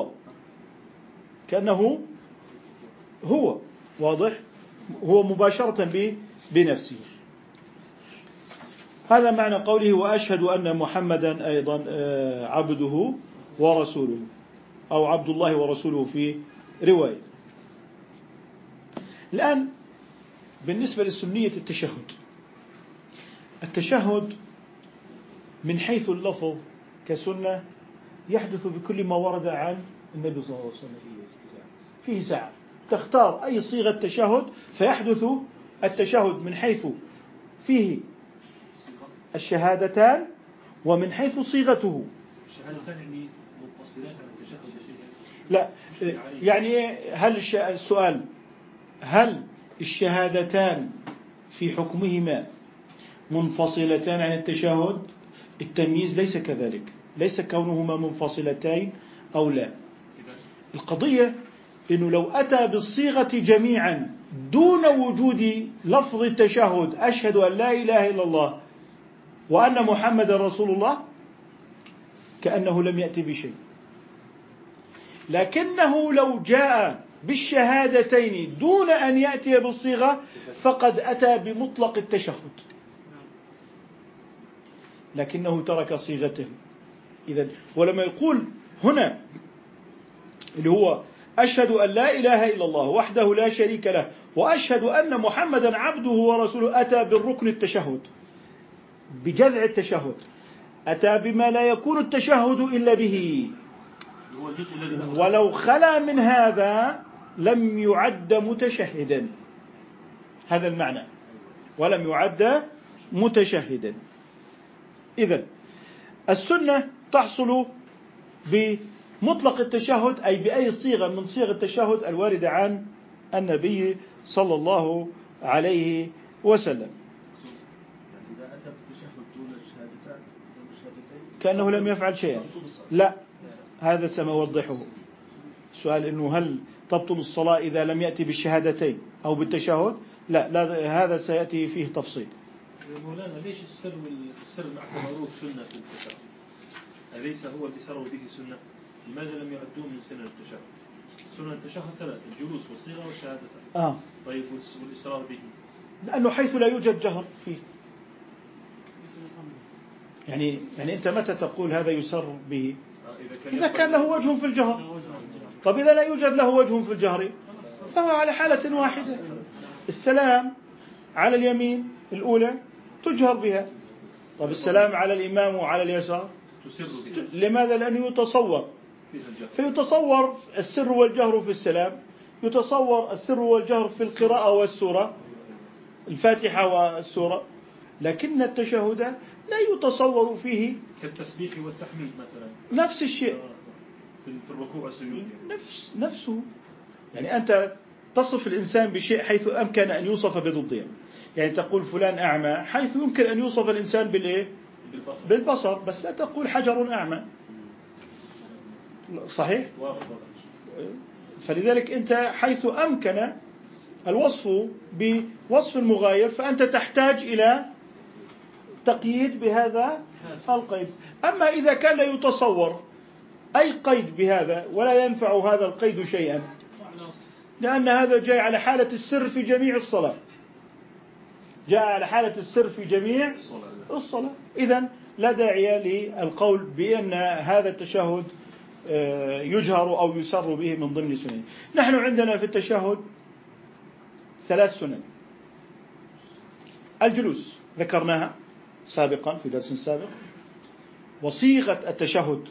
هو واضح، هو مباشرة بنفسه. هذا معنى قوله: وأشهد أن محمدا أيضا عبده ورسوله، أو عبد الله ورسوله في رواية. الآن بالنسبة للسنية التشهد من حيث اللفظ كسنة يحدث بكل ما ورد عن النبي صلى الله عليه وسلم فيه ساعة، تختار أي صيغة تشهد فيحدث التشهد من حيث فيه الشهادتان ومن حيث صيغته. الشهادتان يعني منفصلات عن التشهد؟ لا، يعني هل السؤال هل الشهادتان في حكمهما منفصلتان عن التشهد؟ التمييز ليس كذلك، ليس كونهما منفصلتين أو لا. القضية إنه لو أتى بالصيغة جميعا دون وجود لفظ التشهد: أشهد أن لا إله إلا الله وأن محمد رسول الله، كأنه لم يأتي بشيء. لكنه لو جاء بالشهادتين دون أن يأتي بالصيغة فقد أتى بمطلق التشهد، لكنه ترك صيغته. إذن ولما يقول هنا اللي هو أشهد أن لا إله إلا الله وحده لا شريك له وأشهد أن محمدا عبده ورسوله، أتى بالركن التشهد، بجذع التشهد، أتى بما لا يكون التشهد إلا به، ولو خلا من هذا لم يعد متشهدا. هذا المعنى، ولم يعد متشهدا. إذن السنة تحصل بمطلق التشهد، أي بأي صيغة من صيغ التشهد الواردة عن النبي صلى الله عليه وسلم. إذا أتى بالتشهد دون الشهادتين كأنه لم يفعل شيئا. لا، هذا سنوضحه. السؤال إنه هل تبطل الصلاة إذا لم يأتي بالشهادتين أو بالتشهد؟ لا، هذا سيأتي فيه تفصيل. مولانا ليش السر اعتبروه سنة في التشهد؟ أليس هو اللي سروا به سنة؟ لماذا لم يعدوه من سنة التشهد؟ سنة التشهد ثلاثة: الجلوس والصيغة والشهادة. طيب والإصرار به؟ لأنه حيث لا يوجد جهر فيه. يعني أنت متى تقول هذا يسر به؟ إذا كان له وجه في الجهر. طب إذا لا يوجد له وجه في الجهر فهو على حالة واحدة. السلام على اليمين الأولى تجهر بها. طب السلام على الإمام وعلى اليسار لماذا؟ لأنه يتصور، فيتصور السر والجهر في السلام، يتصور السر والجهر في القراءة والسورة، الفاتحة والسورة، لكن التشهد لا يتصور فيه كالتسبيح والتحميد مثلا، نفس الشيء في الركوع والسجود، نفسه. يعني أنت تصف الإنسان بشيء حيث أمكن أن يوصف بضده، يعني تقول فلان أعمى حيث يمكن أن يوصف الإنسان بالإيه؟ بالبصر، بس لا تقول حجر أعمى. صحيح؟ فلذلك أنت حيث أمكن الوصف بوصف المغاير فأنت تحتاج إلى تقييد بهذا القيد. أما إذا كان لا يتصور أي قيد بهذا ولا ينفع هذا القيد شيئا، لأن هذا جاء على حالة السر في جميع الصلاة، جاء على حالة السر في جميع الصلاة، إذن لا داعي للقول بأن هذا التشهد يجهر أو يسر به من ضمن سنن. نحن عندنا في التشهد 3 سنن. الجلوس ذكرناها سابقا في درس سابق، وصيغة التشهد،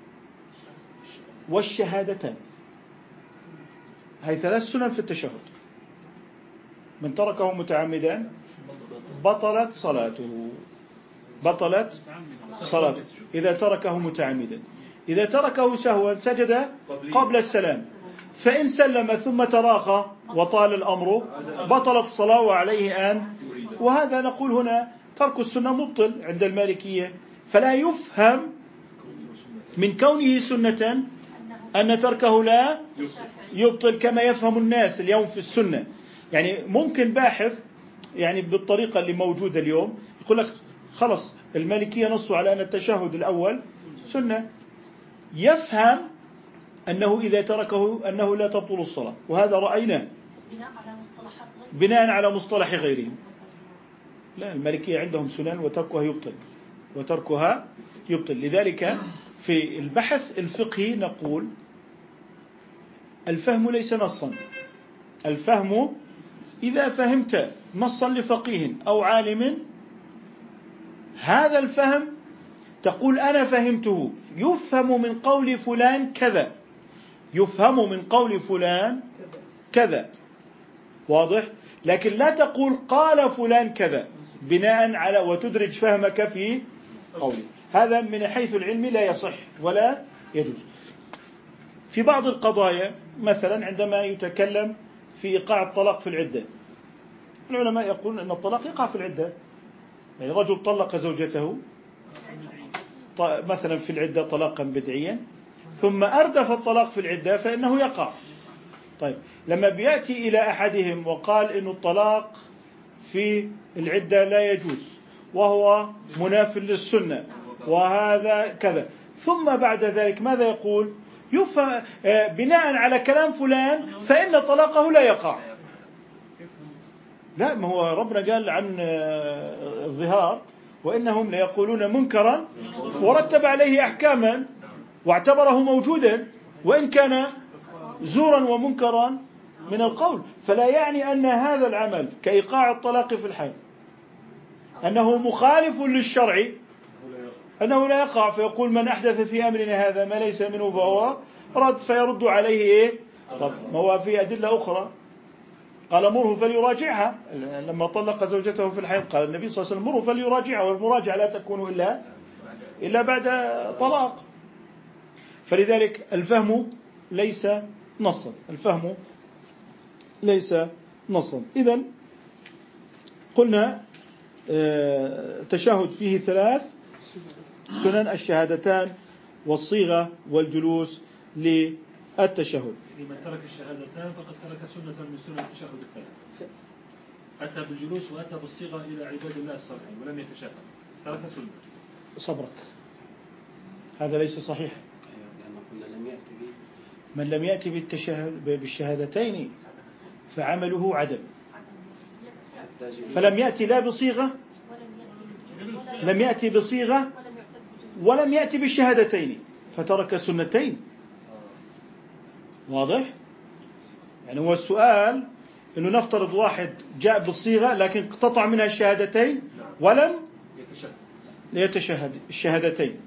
والشهادتان، هاي 3 سنن في التشهد. من تركه متعمدا بطلت صلاته، بطلت صلاته إذا تركه متعمدا. إذا تركه سهوا سجد قبل السلام، فإن سلم ثم تراخى وطال الأمر بطلت الصلاة وعليه أن. وهذا نقول هنا ترك السنة مبطل عند المالكية، فلا يفهم من كونه سنة أن تركه لا يبطل كما يفهم الناس اليوم في السنة. يعني ممكن باحث يعني بالطريقة اللي موجودة اليوم يقول لك خلص المالكية نصوا على أن التشهد الأول سنة، يفهم أنه إذا تركه أنه لا تبطل الصلاة، وهذا رأيناه بناء على مصطلح غيرهم. لا، المالكية عندهم سنن وتركها يبطل، وتركها يبطل. لذلك في البحث الفقهي نقول الفهم ليس نصا. الفهم إذا فهمت نصا لفقيه أو عالم، هذا الفهم تقول أنا فهمته، يفهم من قول فلان كذا، يفهم من قول فلان كذا، واضح؟ لكن لا تقول قال فلان كذا بناء على وتدرج فهمك في قوله، هذا من حيث العلم لا يصح ولا يجوز. في بعض القضايا مثلا عندما يتكلم في إيقاع الطلاق في العدة، العلماء يقولون أن الطلاق يقع في العدة. يعني رجل طلق زوجته مثلا في العدة طلاقا بدعيا، ثم أردف الطلاق في العدة فإنه يقع. طيب لما بيأتي إلى أحدهم وقال إن الطلاق في العدة لا يجوز وهو مناف للسنة وهذا كذا، ثم بعد ذلك ماذا يقول؟ بناء على كلام فلان فإن طلاقه لا يقع. لا، ما هو ربنا قال عن الظهار وإنهم ليقولون منكرا ورتب عليه أحكاما واعتبره موجودا وإن كان زورا ومنكرا من القول. فلا يعني أن هذا العمل كإيقاع الطلاق في الحال أنه مخالف للشرع أنه لا يقع، فيقول من أحدث في أمرنا هذا ما ليس منه فهو رد، فيرد عليه إيه؟ طب ما هو في أدلة أخرى، قال مره فليراجعها. لما طلق زوجته في الحيض قال النبي صلى الله عليه وسلم مره فليراجعها، والمراجعة لا تكون إلا بعد طلاق. فلذلك الفهم ليس نصا، الفهم ليس نصا. إذن قلنا تشهد فيه 3 سنن: الشهادتان والصيغة والجلوس للتشهد. لمن ترك الشهادتان فقد ترك سنة من سنن التشهد الثالث، أتى بالجلوس وأتى بالصيغة إلى عباد الله الصالحين ولم يتشهد، ترك سنة. صبرك، هذا ليس صحيح. من لم يأتي بالشهادتين فعمله عدم، فلم يأتي لا بصيغة، لم يأتي بصيغة ولم يأتي بالشهادتين فترك سنتين. واضح؟ يعني هو السؤال أنه نفترض واحد جاء بالصيغة لكن قطع منها الشهادتين ولم يتشهد الشهادتين،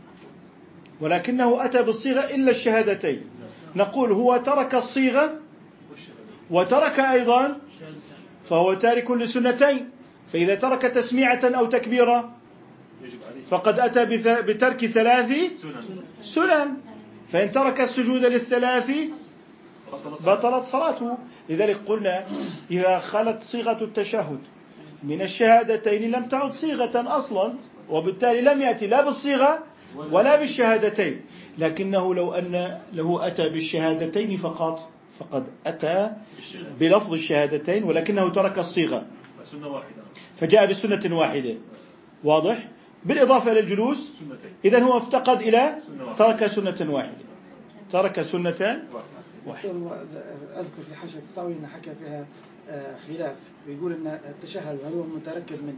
ولكنه أتى بالصيغة إلا الشهادتين، نقول هو ترك الصيغة وترك أيضا، فهو تارك لسنتين. فإذا ترك تسميعة أو تكبيرة فقد أتى بترك 3 سنن. فإن ترك السجود للثلاث بطلت صلاته. لذلك قلنا إذا خلت صيغة التشهد من الشهادتين لم تعد صيغة أصلا، وبالتالي لم يأتي لا بالصيغة ولا بالشهادتين. لكنه لو أن له أتى بالشهادتين فقد أتى بلفظ الشهادتين ولكنه ترك الصيغة فجاء بسنة واحدة. واضح؟ بالإضافة إلى الجلوس إذن هو افتقد إلى ترك سنة واحدة. ترك سنة واحدة. أذكر في حاشية الصاوي أن حكى فيها خلاف، بيقول أن التشهد هل هو متركب من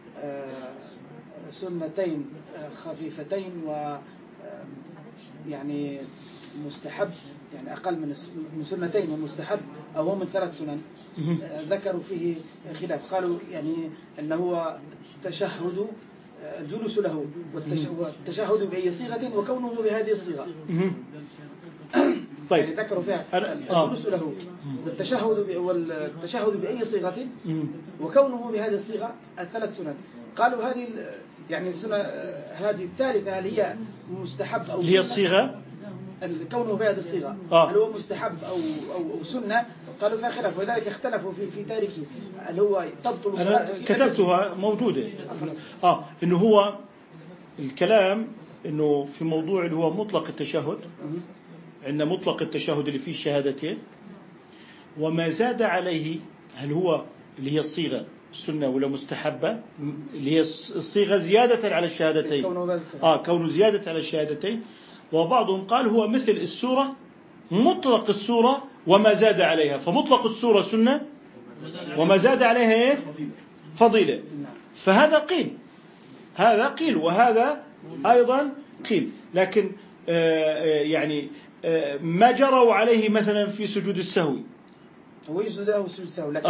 سنتين خفيفتين و يعني مستحب، يعني أقل من سنتين ومستحب، أو هو من 3 سنن. ذكروا فيه خلاف، قالوا يعني أنه هو تشهد الجلوس له والتشهد بأي صيغة وكونه بهذه الصيغة. طيب. يعني ذكروا فيها الجلوس له والتشهد بأي صيغة وكونه بهذه الصيغة 3 سنن. قالوا هذه يعني السنة هذه الثالثة هل هي مستحب أو هي الصيغة كونه بهذه الصيغة هل هو مستحب أو سنة؟ قالوا فيها خلاف، ولذلك اختلفوا في تاريخه هل هو تبطل. أنا كتبتها موجودة. إنه هو الكلام إنه في موضوع اللي هو مطلق التشهد، عندنا مطلق التشهد اللي فيه الشهادتين، وما زاد عليه هل هو اللي هي الصيغة سنة ولا مستحبة، اللي هي الصيغة زيادة على الشهادتين. كونه زيادة على الشهادتين. وبعضهم قال هو مثل السورة، مطلق السورة وما زاد عليها، فمطلق السورة سنة وما زاد عليها فضيلة. فهذا قيل وهذا أيضا قيل. لكن يعني ما جروا عليه مثلا في سجود السهو، هو يسجد له سجود السهو، لكن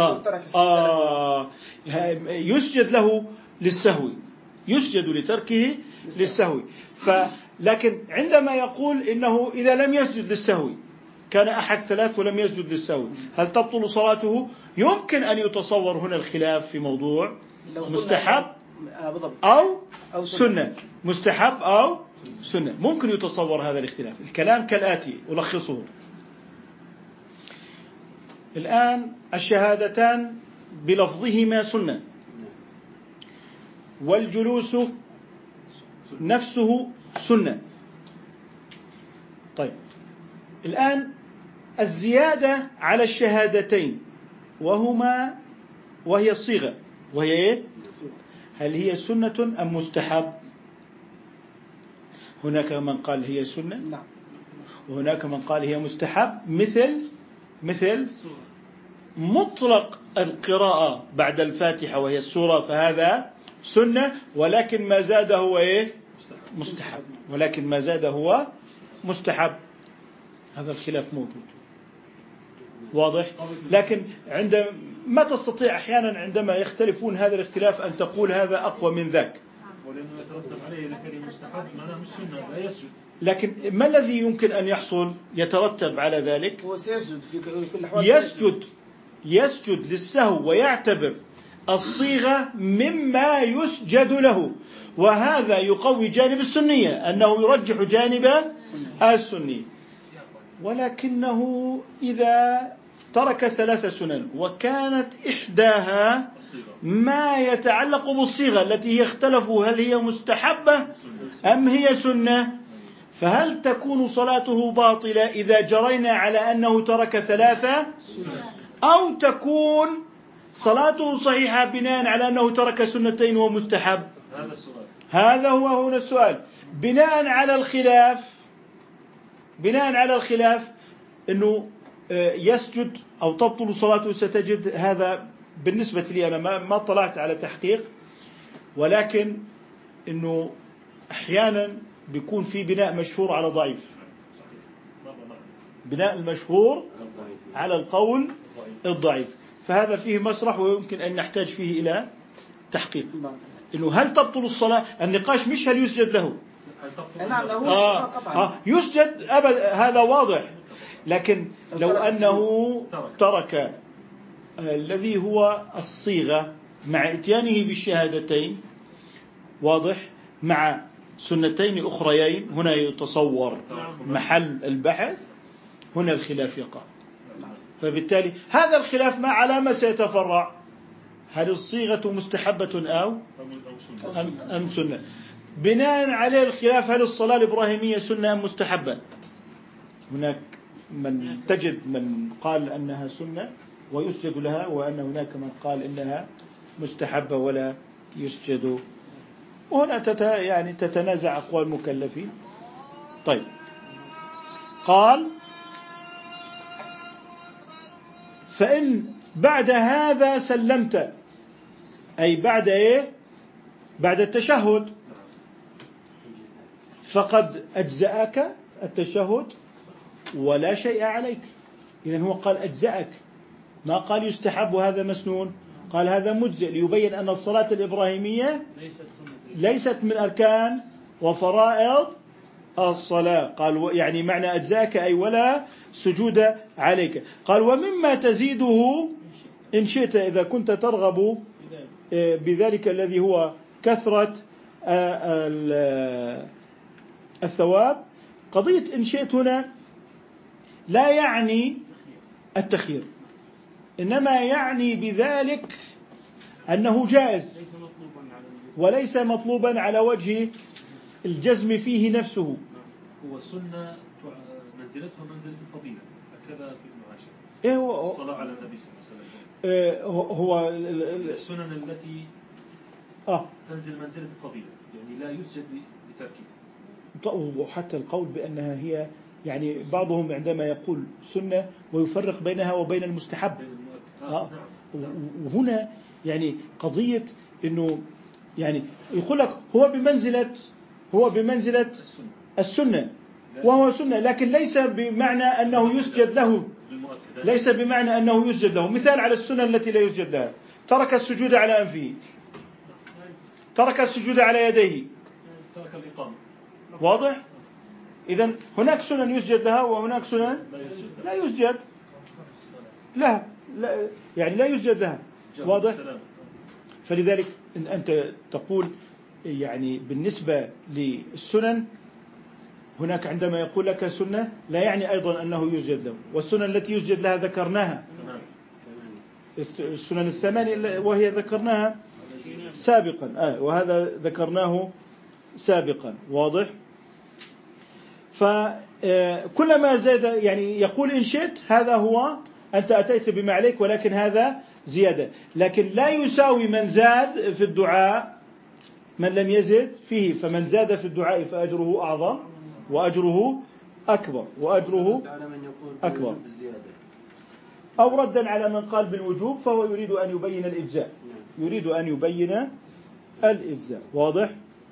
يسجد له للسهو، يسجد لتركه للسهو. لكن عندما يقول إنه إذا لم يسجد للسهو كان أحد 3 ولم يسجد للسهو هل تبطل صلاته؟ يمكن أن يتصور هنا الخلاف في موضوع مستحب أو سنة، مستحب أو سنة، ممكن يتصور هذا الاختلاف. الكلام كالآتي ألخصه الآن: الشهادتان بلفظهما سنة، والجلوس نفسه سنة. طيب، الآن الزيادة على الشهادتين وهي الصيغة، وهي إيه؟ هل هي سنة أم مستحب؟ هناك من قال هي سنة وهناك من قال هي مستحب، مثل مطلق القراءة بعد الفاتحة وهي السورة، فهذا سنة، ولكن ما زاد هو إيه؟ مستحب. ولكن ما زاد هو مستحب. هذا الخلاف موجود، واضح. لكن ما تستطيع أحيانا عندما يختلفون هذا الاختلاف أن تقول هذا أقوى من ذاك، ولأنه يترتب عليه لكن مستحب معناه مش سنة، لا يسجد. لكن ما الذي يمكن أن يحصل يترتب على ذلك؟ هو سيسجد في كل حال، يسجد للسهو ويعتبر الصيغة مما يسجد له، وهذا يقوي جانب السنية، أنه يرجح جانب السنية. ولكنه إذا ترك 3 سنن وكانت إحداها ما يتعلق بالصيغة التي هي اختلفوا هل هي مستحبة أم هي سنة، فهل تكون صلاته باطلة إذا جرينا على أنه ترك 3 أو تكون صلاته صحيحة بناء على أنه ترك 2 ومستحب؟ هذا هو هنا السؤال. بناء على الخلاف أنه يسجد أو تبطل صلاته ستجد هذا بالنسبة لي أنا ما طلعت على تحقيق، ولكن أنه أحيانا بيكون في بناء مشهور على ضعيف، بناء المشهور على القول الضعيف. فهذا فيه مسرح ويمكن أن نحتاج فيه إلى تحقيق. إنه هل تبطل الصلاة؟ النقاش مش هل يسجد له. يسجد أبدا، هذا واضح. لكن لو أنه ترك الذي هو الصيغة مع إتيانه بالشهادتين، واضح، مع سنتين أخريين، هنا يتصور محل البحث، هنا الخلاف يقع. فبالتالي هذا الخلاف ما على ما سيتفرع، هل الصيغة مستحبة أم سنة؟ بناء عليه الخلاف هل الصلاة الإبراهيمية سنة أم مستحبة. هناك من تجد من قال أنها سنة ويسجد لها، وأن هناك من قال إنها مستحبة ولا يسجد. وهنا تتنازع أقوال المكلفين. طيب، قال فإن بعد هذا سلمت، أي بعد إيه؟ بعد التشهد، فقد أجزأك التشهد ولا شيء عليك. إذن هو قال أجزأك، ما قال يستحب وهذا مسنون، قال هذا مجزئ، ليبين أن الصلاة الإبراهيمية ليست من أركان وفرائض الصلاة. قال يعني معنى أجزاك أي ولا سجود عليك. قال ومما تزيده إن شئت إذا كنت ترغب بذلك الذي هو كثرة الثواب. قضية إن شئت هنا لا يعني التخيير، إنما يعني بذلك أنه جائز وليس مطلوبا على وجه الجزم فيه نفسه. هو سنة منزلتها منزلة الفضيلة، هكذا في ابن عاشر. إيه هو الصلاة على النبي صلى الله عليه وسلم. هو السنن التي تنزل منزلة الفضيلة، يعني لا يسجد لتركها. وحتى القول بأنها هي، يعني بعضهم عندما يقول سنة ويفرق بينها وبين المستحب. وهنا يعني قضية إنه يعني يقول لك هو بمنزلة السنة، وهو سنة، لكن ليس بمعنى أنه يسجد له، ليس بمعنى أنه يسجد له. مثال على السنة التي لا يسجد لها: ترك السجود على أنفه، ترك السجود على يديه، ترك الإقامة. واضح؟ إذن هناك سنن يسجد لها وهناك سنن لا يسجد لها، يعني لا يسجد لها، واضح؟ فلذلك أنت تقول يعني بالنسبة للسنن هناك عندما يقول لك سنة لا يعني أيضا أنه يسجد له. والسنن التي يسجد لها ذكرناها، السنن الثمانية وهي ذكرناها سابقا، وهذا ذكرناه سابقا، واضح؟ فكلما زاد يعني يقول إن شئت، هذا هو أنت أتيت بما عليك، ولكن هذا زيادة. لكن لا يساوي من زاد في الدعاء من لم يزد فيه. فمن زاد في الدعاء فأجره أعظم وأجره أكبر وأجره أكبر. أو ردا على من قال بالوجوب، فهو يريد أن يبين الإجزاء، يريد أن يبين الإجزاء، واضح؟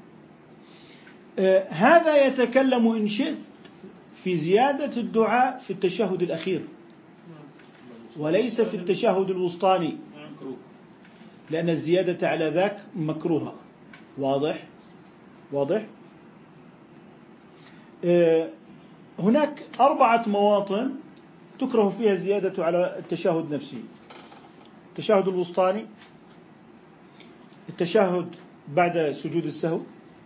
هذا يتكلم إن شئت في زيادة الدعاء في التشهد الأخير، وليس في التشهد الوسطاني، لأن الزيادة على ذاك مكروهة، واضح؟ واضح؟ هناك 4 مواطن تكره فيها الزيادة على التشهد نفسه: التشهد الوسطاني، التشهد بعد سجود السهو،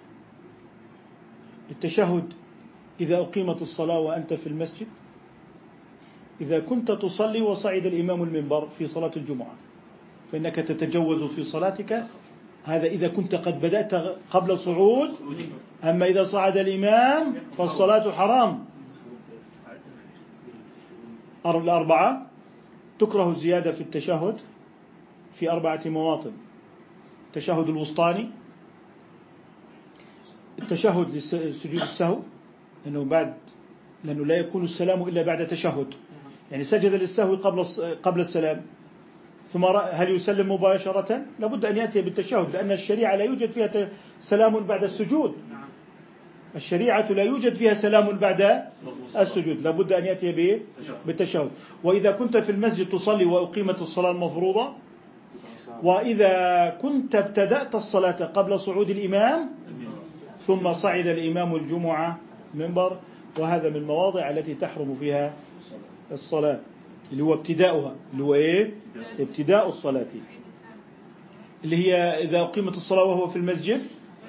التشهد إذا أقيمت الصلاة وأنت في المسجد، إذا كنت تصلي وصعد الإمام المنبر في صلاة الجمعة فإنك تتجوز في صلاتك، هذا إذا كنت قد بدأت قبل صعود. أما إذا صعد الإمام فالصلاة حرام. 4 تكره الزيادة في التشهد في 4 مواطن: التشهد الوسطاني، التشهد لسجود السهو، لأنه لا يكون السلام إلا بعد تشهد، يعني سجد للسهو قبل السلام، ثم هل يسلم مباشرة؟ لابد أن يأتي بالتشهد، لأن الشريعة لا يوجد فيها سلام بعد السجود. الشريعة لا يوجد فيها سلام بعد السجود، لابد أن يأتي بالتشهد. وإذا كنت في المسجد تصلي وأقيمت الصلاة المفروضة، وإذا كنت ابتدأت الصلاة قبل صعود الإمام ثم صعد الإمام الجمعة منبر، وهذا من المواضع التي تحرم فيها الصلاة، اللي هو ابتداؤها، اللي هو إيه؟ ابتداء الصلاة، اللي هي إذا أقيمت الصلاة وهو في المسجد.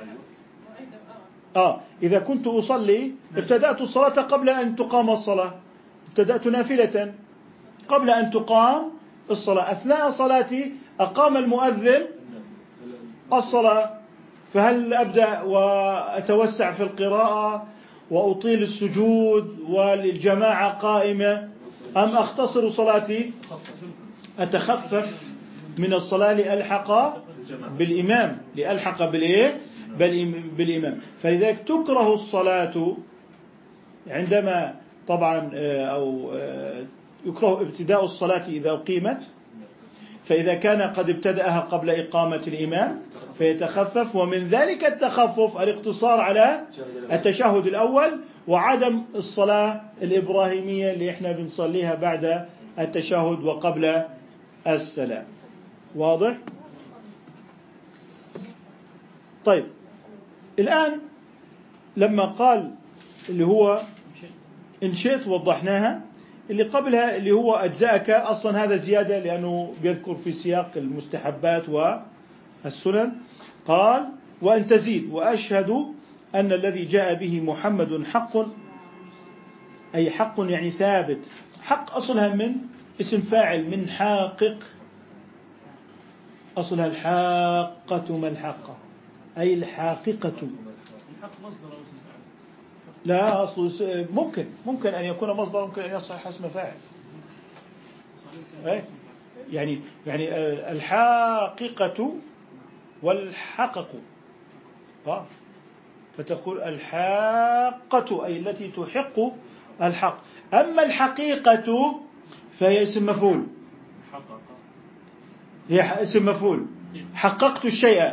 إذا كنت أصلي ابتدأت الصلاة قبل أن تقام الصلاة، ابتدأت نافلة قبل أن تقام الصلاة، أثناء صلاتي أقام المؤذن الصلاة، فهل أبدأ وأتوسع في القراءة وأطيل السجود والجماعة قائمة، أم أختصر صلاتي أتخفف من الصلاة لألحق بالإمام، بالإمام. فلذلك تكره الصلاة عندما طبعا أو يكره ابتداء الصلاة إذا أقيمت، فإذا كان قد ابتدأها قبل إقامة الإمام فيتخفف، ومن ذلك التخفف الاقتصار على التشهد الأول وعدم الصلاة الإبراهيمية اللي احنا بنصليها بعد التشهد وقبل السلام. واضح؟ طيب، الآن لما قال اللي هو إن شئت وضحناها، اللي قبلها اللي هو أجزاءك، أصلا هذا زيادة لأنه بيذكر في سياق المستحبات والسنن. قال وأن تزيد وأشهد أن الذي جاء به محمد حق، أي حق يعني ثابت. حق أصلها من اسم فاعل من حاقق، أصلها الحاقة، ما الحاقة أي الحاققة. لا، أصل ممكن أن يكون مصدر، ممكن أن يصح اسم فاعل. يعني الحاققة والحقق، فتقول الحاقة أي التي تحق الحق. أما الحقيقة فهي اسم مفعول، هي اسم مفعول. حققت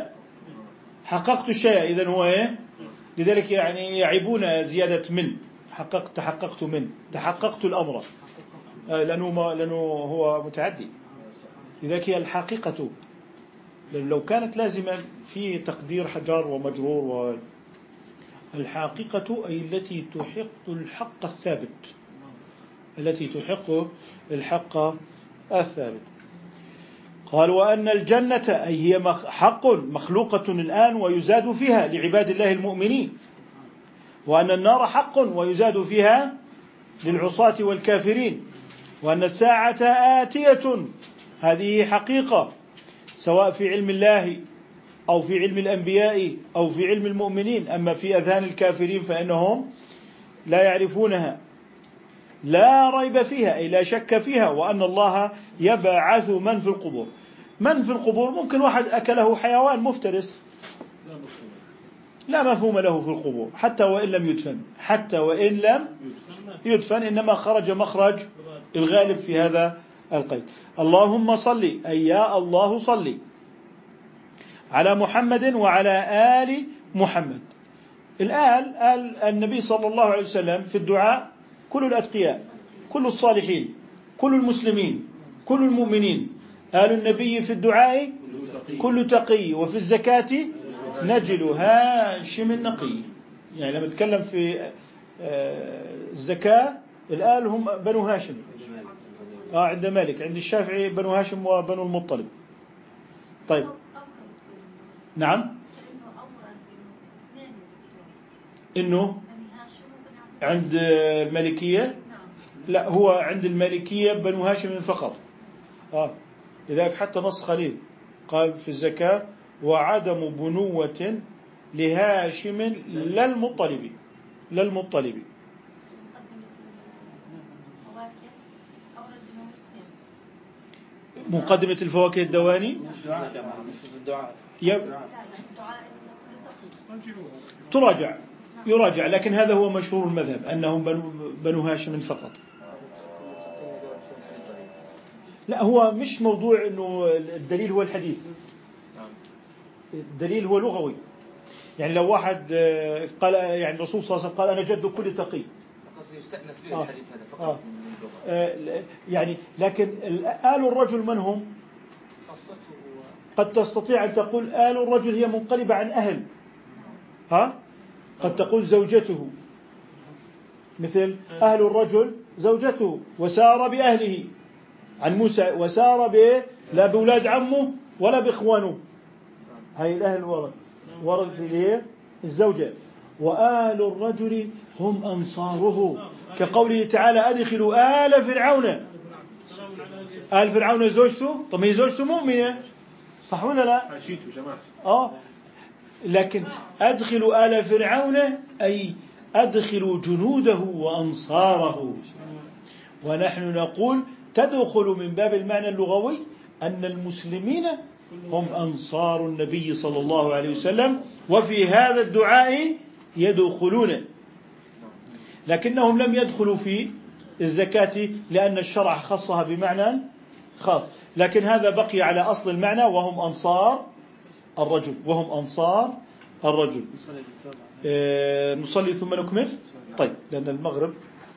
الشيء إذن هو إيه؟ لذلك يعني يعيبون زيادة من، تحققت من، تحققت الأمر، لأنه هو متعدي. لذلك هي الحقيقة، لو كانت لازمة في تقدير حجار ومجرور. الحقيقة أي التي تحق الحق الثابت، التي تحق الحق الثابت. قال وأن الجنة أي هي حق مخلوقة الآن ويزاد فيها لعباد الله المؤمنين، وأن النار حق ويزاد فيها للعصاة والكافرين، وأن الساعة آتية، هذه حقيقة سواء في علم الله أو في علم الأنبياء أو في علم المؤمنين. أما في أذهان الكافرين فإنهم لا يعرفونها، لا ريب فيها أي لا شك فيها. وأن الله يبعث من في القبور. من في القبور ممكن واحد أكله حيوان مفترس لا مفهوم له في القبور، حتى وإن لم يدفن، إنما خرج مخرج الغالب في هذا القيد. اللهم صل أي يا الله صل على محمد وعلى آل محمد. الآل النبي صلى الله عليه وسلم في الدعاء كل الأتقياء، كل الصالحين، كل المسلمين، كل المؤمنين. آل النبي في الدعاء كل تقي، وفي الزكاة نجل هاشم النقي. يعني لما نتكلم في الزكاة الآل هم بنو هاشم، عند مالك، عند الشافعي بنو هاشم وبنو المطلب. طيب نعم، إنه عند المالكية لا، هو عند المالكية بنو هاشم فقط. لذلك حتى نص خليل قال في الزكاة وعدم بنوة لهاشم للمطلب. مقدمة الفواكه الدواني يراجع، لكن هذا هو مشهور المذهب أنهم بنو هاشم فقط. لا، هو مش موضوع أنه الدليل هو الحديث، الدليل هو لغوي. يعني لو واحد قال يعني الرسول صلى الله عليه وسلم قال أنا جد كل تقي، يستأنس به الحديث هذا فقط من اللغة. يعني لكن آل الرجل من هم؟ قد تستطيع أن تقول آل الرجل هي منقلبة عن أهل، قد تقول زوجته، مثل أهل الرجل زوجته وسار بأهله، عن موسى وسار لا بأولاد عمه ولا بإخوانه، هاي الأهل ورد في الزوجة. وآل الرجل هم أنصاره، كقوله تعالى أدخلوا آل فرعون. آل فرعون زوجته، طب هي زوجته مؤمنة صح ولا لا؟ لكن أدخلوا آل فرعون أي أدخلوا جنوده وأنصاره. ونحن نقول تدخل من باب المعنى اللغوي أن المسلمين هم أنصار النبي صلى الله عليه وسلم، وفي هذا الدعاء يدخلون، لكنهم لم يدخلوا في الزكاة لأن الشرع خصها بمعنى خاص، لكن هذا بقي على أصل المعنى وهم أنصار الرجل، وهم أنصار الرجل. نصلي ثم نكمل. طيب لأن المغرب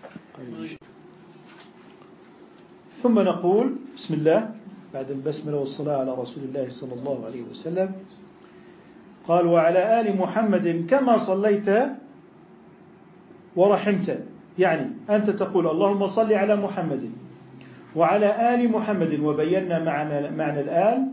ثم نقول بسم الله بعد البسملة والصلاة على رسول الله صلى الله عليه وسلم. قال وعلى آل محمد كما صليت ورحمت، يعني أنت تقول اللهم صل على محمد وعلى آل محمد، وبينا معنى الآل،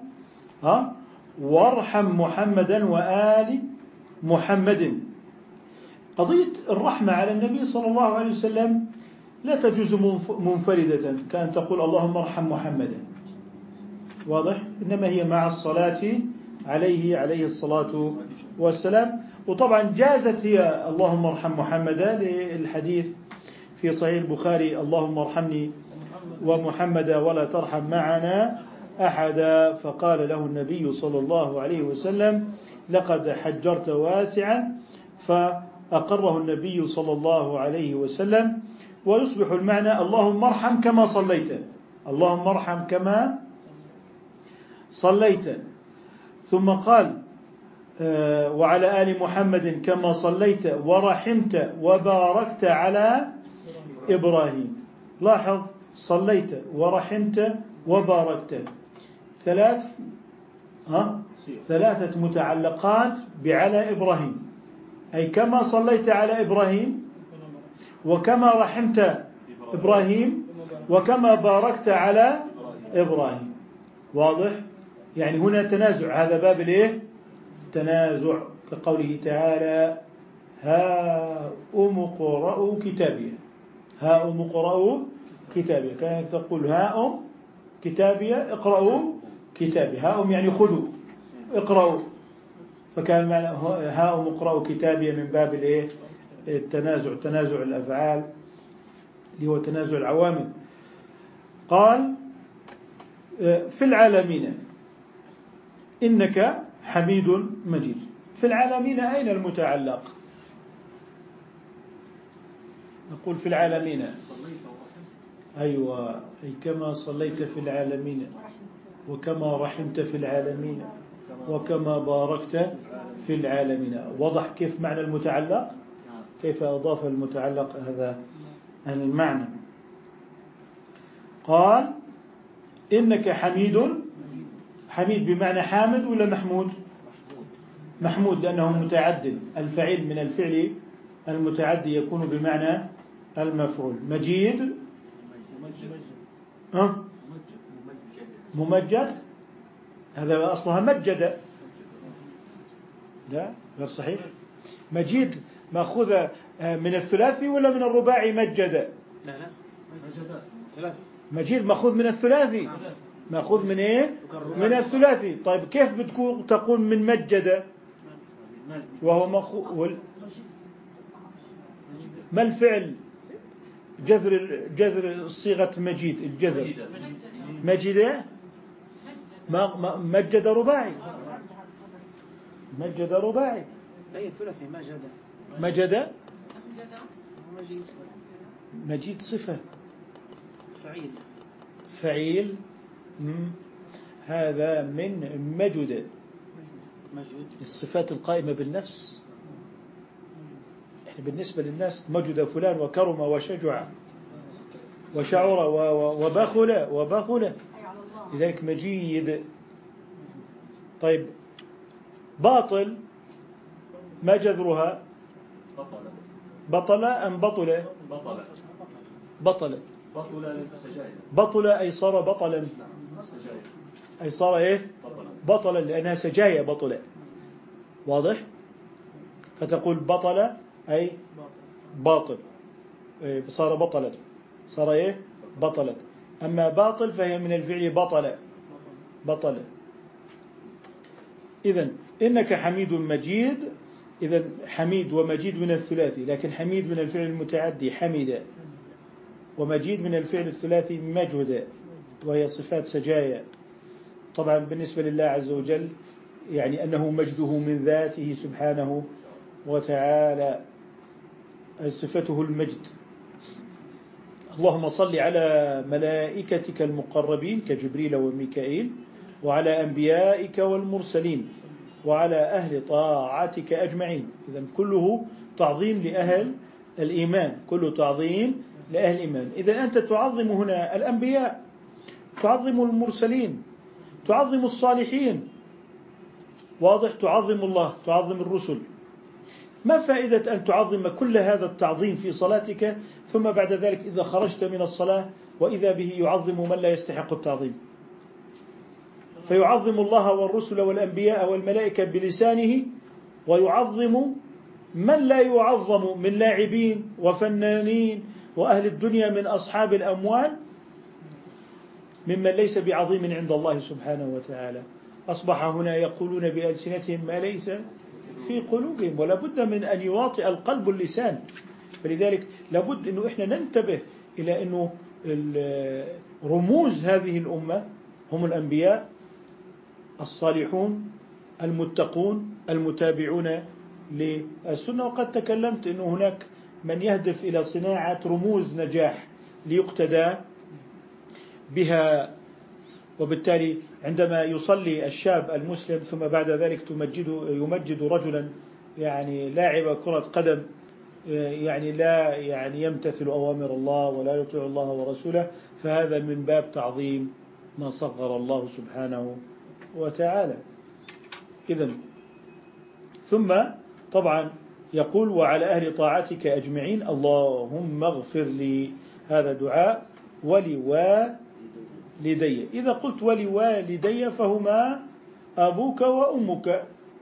وارحم محمدا وآل محمد. قضية الرحمة على النبي صلى الله عليه وسلم لا تجوز منفردة كأن تقول اللهم ارحم محمدا، واضح؟ إنما هي مع الصلاة عليه الصلاة والسلام. وطبعا جازت هي اللهم ارحم محمدا للحديث في صحيح البخاري اللهم ارحمني ومحمدا ولا ترحم معنا أحدا، فقال له النبي صلى الله عليه وسلم لقد حجرت واسعا، فأقره النبي صلى الله عليه وسلم. ويصبح المعنى اللهم ارحم كما صليت، اللهم ارحم كما صليت. ثم قال وعلى آل محمد كما صليت ورحمت وباركت على إبراهيم. لاحظ صليت ورحمت وباركت، ثلاثة متعلقات بعلى إبراهيم، أي كما صليت على إبراهيم وكما رحمت إبراهيم وكما باركت على إبراهيم. واضح؟ يعني هنا تنازع، هذا باب الايه؟ تنازع، كقوله تعالى هاؤم اقرءوا كتابيه، هاؤم اقرءوا كتابيه، كانت تقول هاؤم كتابيه اقرأوا كتابيه، هاؤم يعني خذوا اقرأوا، فكان معنى هاؤم اقرأوا كتابيه من باب الايه؟ التنازع، تنازع الأفعال اللي هو تنازع العوامل. قال في العالمين إنك حميد مجيد. في العالمين أين المتعلق؟ نقول في العالمين، أيوة، أي كما صليت في العالمين وكما رحمت في العالمين وكما باركت في العالمين. وضح كيف معنى المتعلق، كيف أضاف المتعلق هذا المعنى. قال إنك حميد، حميد بمعنى حامد ولا محمود؟ محمود، لأنه متعد، الفعيل من الفعل المتعدي يكون بمعنى المفعول. مجيد ممجد، هذا أصلها مجد، لا غير صحيح. مجيد مأخوذة من الثلاثي ولا من الرباعي مجد؟ لا مجيد مأخوذ من الثلاثي، مأخوذ من ايه؟ من الثلاثي. طيب كيف بتكون تقول من مجد وهو مأخوذ؟ ما الفعل جذر صيغة مجيد؟ الجذر مجد، مجد رباعي، مجد رباعي، أي ثلاثي مجد مجيد صفة فعيل هذا من مجد، الصفات القائمة بالنفس بالنسبة للناس مجد فلان وكرم وشجع وشعر وبخل لذلك مجيد. طيب باطل ما جذرها؟ بطل أم بطل؟ بطل أي صار بطلا، أي صار إيه؟ بطلا، لأنها سجايا بطل. واضح؟ فتقول بطل أي باطل، صار بطلا، صار إيه؟ بطلا. أما باطل فهي من الفعل بطل. إذن إنك حميد مجيد. إذن حميد ومجيد من الثلاثي، لكن حميد من الفعل المتعدي حمد، ومجيد من الفعل الثلاثي مجد، وهي صفات سجايا. طبعا بالنسبة لله عز وجل يعني أنه مجده من ذاته سبحانه وتعالى، أي صفته المجد. اللهم صل على ملائكتك المقربين كجبريل وميكائيل، وعلى أنبيائك والمرسلين، وعلى أهل طاعتك أجمعين. إذن كله تعظيم لأهل الإيمان، كله تعظيم لأهل الإيمان. إذن أنت تعظم هنا الأنبياء، تعظم المرسلين، تعظم الصالحين، واضح؟ تعظم الله، تعظم الرسل. ما فائدة أن تعظم كل هذا التعظيم في صلاتك ثم بعد ذلك إذا خرجت من الصلاة وإذا به يعظم من لا يستحق التعظيم؟ فيعظم الله والرسل والأنبياء والملائكة بلسانه، ويعظم من لا يعظم من لاعبين وفنانين وأهل الدنيا من أصحاب الأموال، ممن ليس بعظيم عند الله سبحانه وتعالى. أصبح هنا يقولون بألسنتهم ما ليس في قلوبهم، ولا بد من أن يواطئ القلب اللسان. فلذلك لابد أنه إحنا ننتبه إلى أنه رموز هذه الأمة هم الأنبياء الصالحون المتقون المتابعون للسنة. وقد تكلمت أنه هناك من يهدف إلى صناعة رموز نجاح ليقتدى بها، وبالتالي عندما يصلي الشاب المسلم ثم بعد ذلك يمجد رجلا يعني لاعب كرة قدم يعني لا يعني يمتثل أوامر الله ولا يطيع الله ورسوله، فهذا من باب تعظيم ما صغر الله سبحانه وتعالى. إذن ثم طبعا يقول وعلى أهل طاعتك أجمعين اللهم اغفر لي، هذا دعاء ولوالدي. إذا قلت ولوالدي فهما أبوك وأمك،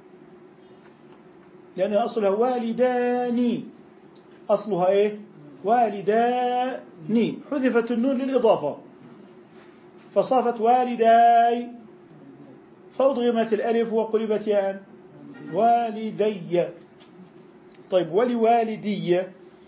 لأن أصلها والداني، أصلها إيه؟ والداني، حذفت النون للإضافة فصافت والداي، فأضغمت الألف وقلبت ياء والدي. طيب ولوالدي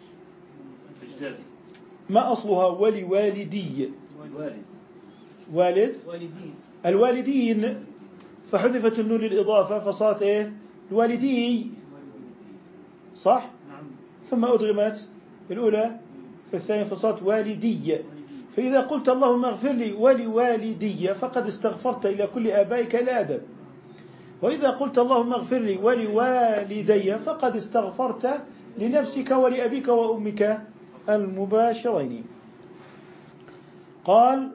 ما أصلها؟ ولوالدي والد الوالدين، فحذفت النون للإضافة فصارت إيه؟ الوالدي، صح؟ ثم أدغمت الأولى في الثانية فصارت والدي. فإذا قلت اللهم اغفر لي ولوالدي فقد استغفرت إلى كل آبائك الآدم، وإذا قلت اللهم اغفر لي ولوالدي فقد استغفرت لنفسك ولأبيك وأمك المباشرين. قال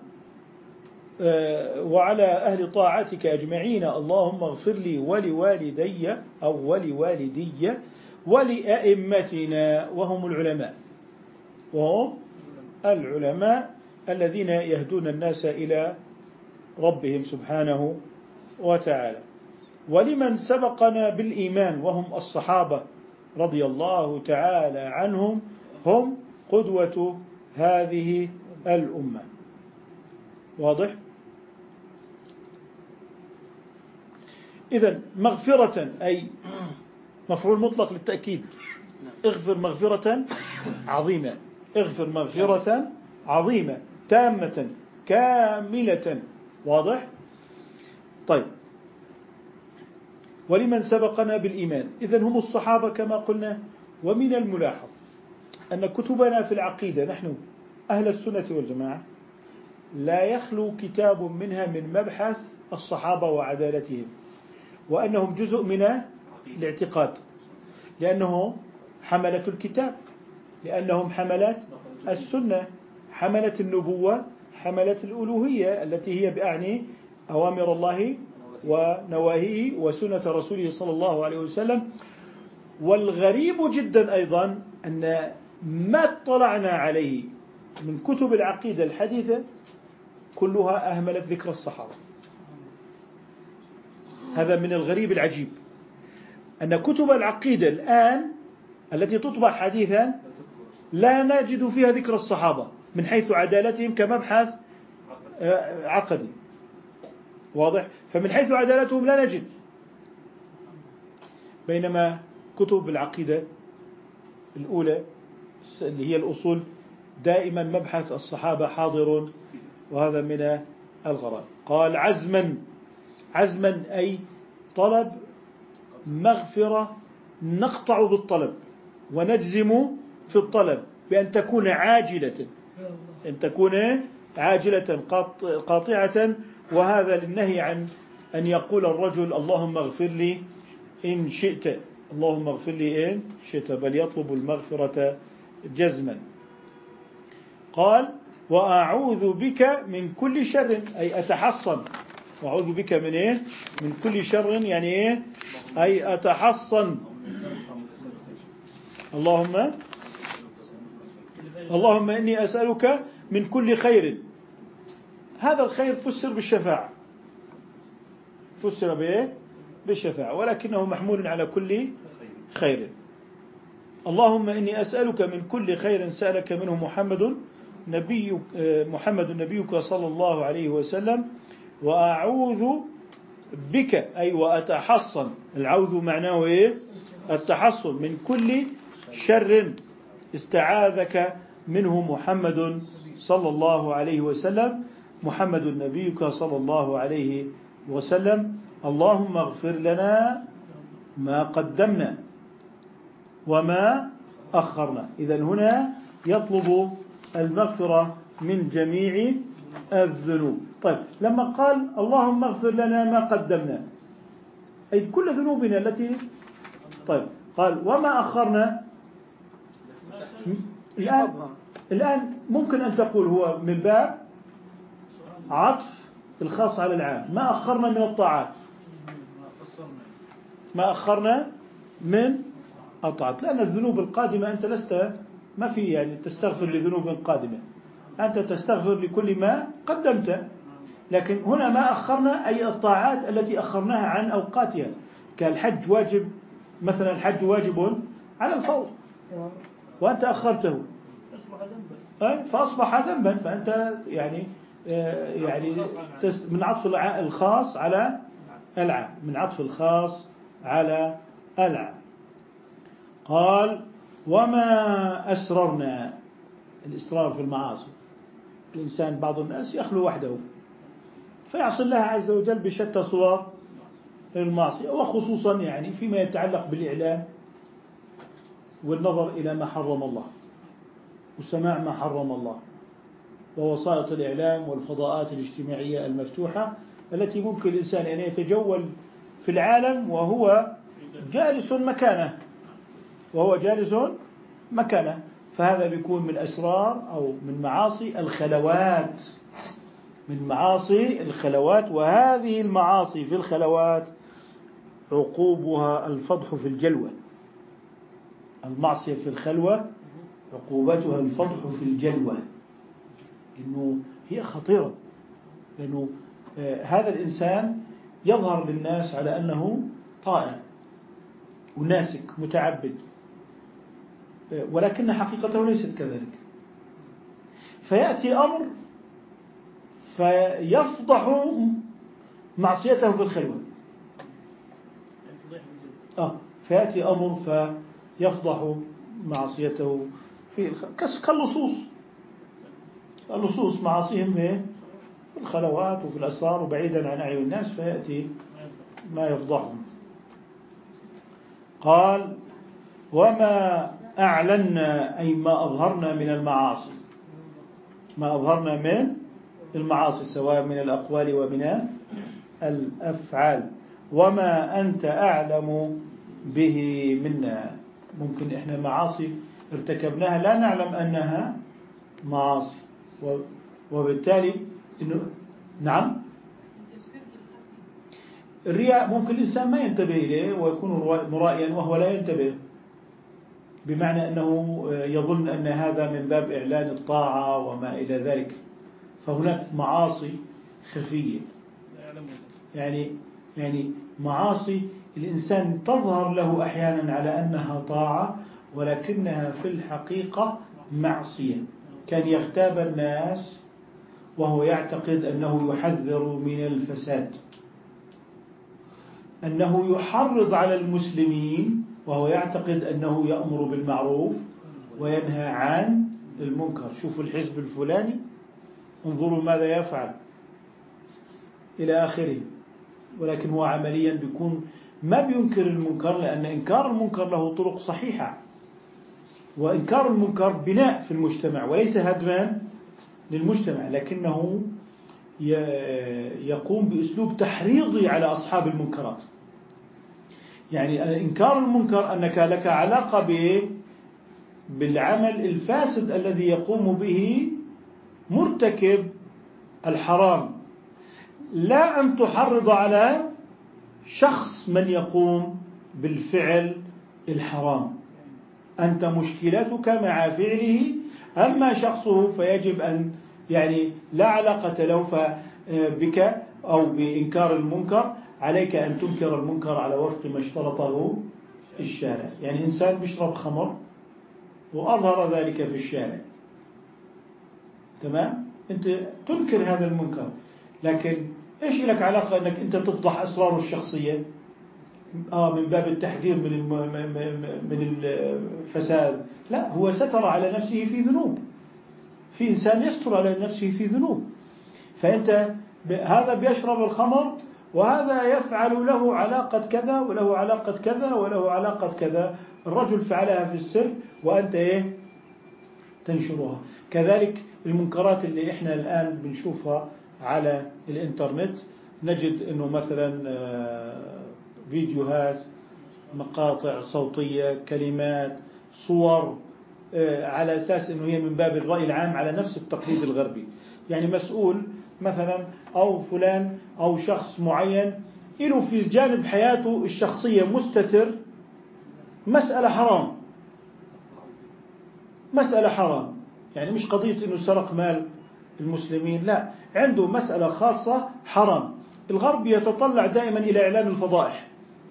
وعلى أهل طاعتك أجمعين اللهم اغفر لي ولوالدي أو ولوالدي ولأئمتنا، وهم العلماء الذين يهدون الناس إلى ربهم سبحانه وتعالى، ولمن سبقنا بالإيمان وهم الصحابة رضي الله تعالى عنهم، هم قدوة هذه الأمة. واضح؟ إذن مغفرة أي مفعول مطلق للتأكيد، اغفر مغفرة عظيمة، اغفر مغفرة عظيمة تامة كاملة. واضح؟ طيب ولمن سبقنا بالإيمان، إذن هم الصحابة كما قلنا. ومن الملاحظ أن كتبنا في العقيدة نحن أهل السنة والجماعة لا يخلو كتاب منها من مبحث الصحابة وعدالتهم، وأنهم جزء من الاعتقاد، لأنهم حملة الكتاب، لأنهم حملات السنة، حملة النبوة، حملة الألوهية التي هي بأعني أوامر الله ونواهيه وسنة رسوله صلى الله عليه وسلم. والغريب جدا أيضا أن ما اطلعنا عليه من كتب العقيدة الحديثة كلها أهملت ذكر الصحابة. هذا من الغريب العجيب، أن كتب العقيدة الآن التي تطبع حديثا لا نجد فيها ذكر الصحابة من حيث عدالتهم كمبحث عقدي، واضح؟ فمن حيث عدالتهم لا نجد، بينما كتب العقيدة الأولى اللي هي الأصول دائما مبحث الصحابة حاضر، وهذا من الغرائب. قال عزما أي طلب مغفرة، نقطع بالطلب ونجزم في الطلب بأن تكون عاجلة، أن تكون عاجلة قاطعة. وهذا للنهي عن أن يقول الرجل اللهم اغفر لي إن شئت، اللهم اغفر لي إن شئت، بل يطلب المغفرة جزما. قال وأعوذ بك من كل شر، أي أتحصن، وأعوذ بك من إيه؟ من كل شر، يعني إيه؟ أي أتحصن. اللهم إني أسألك من كل خير. هذا الخير فسر بالشفاعة، فسر بإيه؟ بالشفاعة، ولكنه محمول على كل خير. اللهم إني أسألك من كل خير سألك منه محمد نبيك صلى الله عليه وسلم، وأعوذ بك أي وأتحصن. العوذ معناه إيه؟ التحصن من كل شر استعاذك منه محمد صلى الله عليه وسلم، محمد نبيك صلى الله عليه وسلم. اللهم اغفر لنا ما قدمنا وما أخرنا. إذن هنا يطلب المغفرة من جميع الذنوب. طيب لما قال اللهم اغفر لنا ما قدمنا، أي كل ذنوبنا التي، طيب قال وما أخرنا. الآن ممكن أن تقول هو من باب عطف الخاص على العام. ما أخرنا من الطاعات، ما أخرنا من الطاعات، لأن الذنوب القادمة أنت لست ما في يعني تستغفر لذنوب قادمة، أنت تستغفر لكل ما قدمت. لكن هنا ما أخرنا أي الطاعات التي أخرناها عن أوقاتها، كالحج واجب مثلا، الحج واجب على الفور وأنت أخرته فأصبح ذنبا، فأنت يعني من عطف الخاص على العام، من عطف الخاص على العام. قال وما أسررنا. الإصرار في المعاصي، الإنسان بعض الناس يخلو وحده فيعصي الله عز وجل بشتى صور المعصية، وخصوصا يعني فيما يتعلق بالإعلام والنظر إلى ما حرم الله وسماع ما حرم الله، ووسائط الإعلام والفضاءات الاجتماعية المفتوحة التي ممكن الإنسان أن يتجول في العالم وهو جالس مكانه، فهذا بيكون من أسرار أو من معاصي الخلوات، من معاصي الخلوات. وهذه المعاصي في الخلوات عقوبها الفضح في الجلوة. المعصية في الخلوة عقوبتها الفضح في الجلوة، إنه هي خطيرة، لأنه هذا الإنسان يظهر للناس على أنه طائع وناسك متعبد، ولكن حقيقته ليست كذلك. فيأتي أمر فيفضح معصيته في الخلوة، فيأتي أمر فيفضح معصيته في الخلوة، كاللصوص معاصيهم في الخلوات وفي الأسرار وبعيدا عن أعين الناس، فيأتي ما يفضحهم. قال وما أعلنا أي ما أظهرنا من المعاصي، ما أظهرنا من المعاصي سواء من الأقوال ومن الأفعال. وما أنت أعلم به منا، ممكن إحنا معاصي ارتكبناها لا نعلم أنها معاصي، وبالتالي إنه نعم الرياء ممكن الإنسان ما ينتبه إليه ويكون مرائيا وهو لا ينتبه، بمعنى أنه يظن أن هذا من باب إعلان الطاعة وما إلى ذلك. فهناك معاصي خفية، يعني معاصي الإنسان تظهر له أحيانا على أنها طاعة ولكنها في الحقيقة معصية. كان يغتاب الناس وهو يعتقد أنه يحذر من الفساد، أنه يحرض على المسلمين وهو يعتقد أنه يأمر بالمعروف وينهى عن المنكر. شوفوا الحزب الفلاني انظروا ماذا يفعل إلى آخره، ولكن هو عمليا بيكون ما بينكر المنكر، لأن إنكار المنكر له طرق صحيحة، وإنكار المنكر بناء في المجتمع وليس هدما للمجتمع، لكنه يقوم بأسلوب تحريضي على أصحاب المنكرات. يعني إنكار المنكر أنك لك علاقة بالعمل الفاسد الذي يقوم به مرتكب الحرام، لا أن تحرض على شخص من يقوم بالفعل الحرام. أنت مشكلتك مع فعله، أما شخصه فيجب أن يعني لا علاقة له بك أو بإنكار المنكر. عليك أن تنكر المنكر على وفق ما اشترطه الشارع. يعني إنسان بيشرب خمر وأظهر ذلك في الشارع، تمام، أنت تنكر هذا المنكر، لكن إيش لك علاقة أنك أنت تفضح أسراره الشخصية من باب التحذير من الفساد؟ لا، هو ستر على نفسه في ذنوب. في إنسان يستر على نفسه في ذنوب، فأنت هذا بيشرب الخمر وهذا يفعل له علاقة كذا وله علاقة كذا وله علاقة كذا. الرجل فعلها في السر وأنت تنشرها. كذلك المنكرات اللي إحنا الآن بنشوفها على الإنترنت، نجد أنه مثلا فيديوهات، مقاطع صوتية، كلمات، صور، على أساس أنه هي من باب الرأي العام على نفس التقليد الغربي. يعني مسؤول مثلا أو فلان أو شخص معين له في جانب حياته الشخصية مستتر مسألة حرام، مسألة حرام، يعني مش قضية أنه سرق مال المسلمين، لا، عنده مسألة خاصة حرام. الغرب يتطلع دائما إلى إعلان الفضائح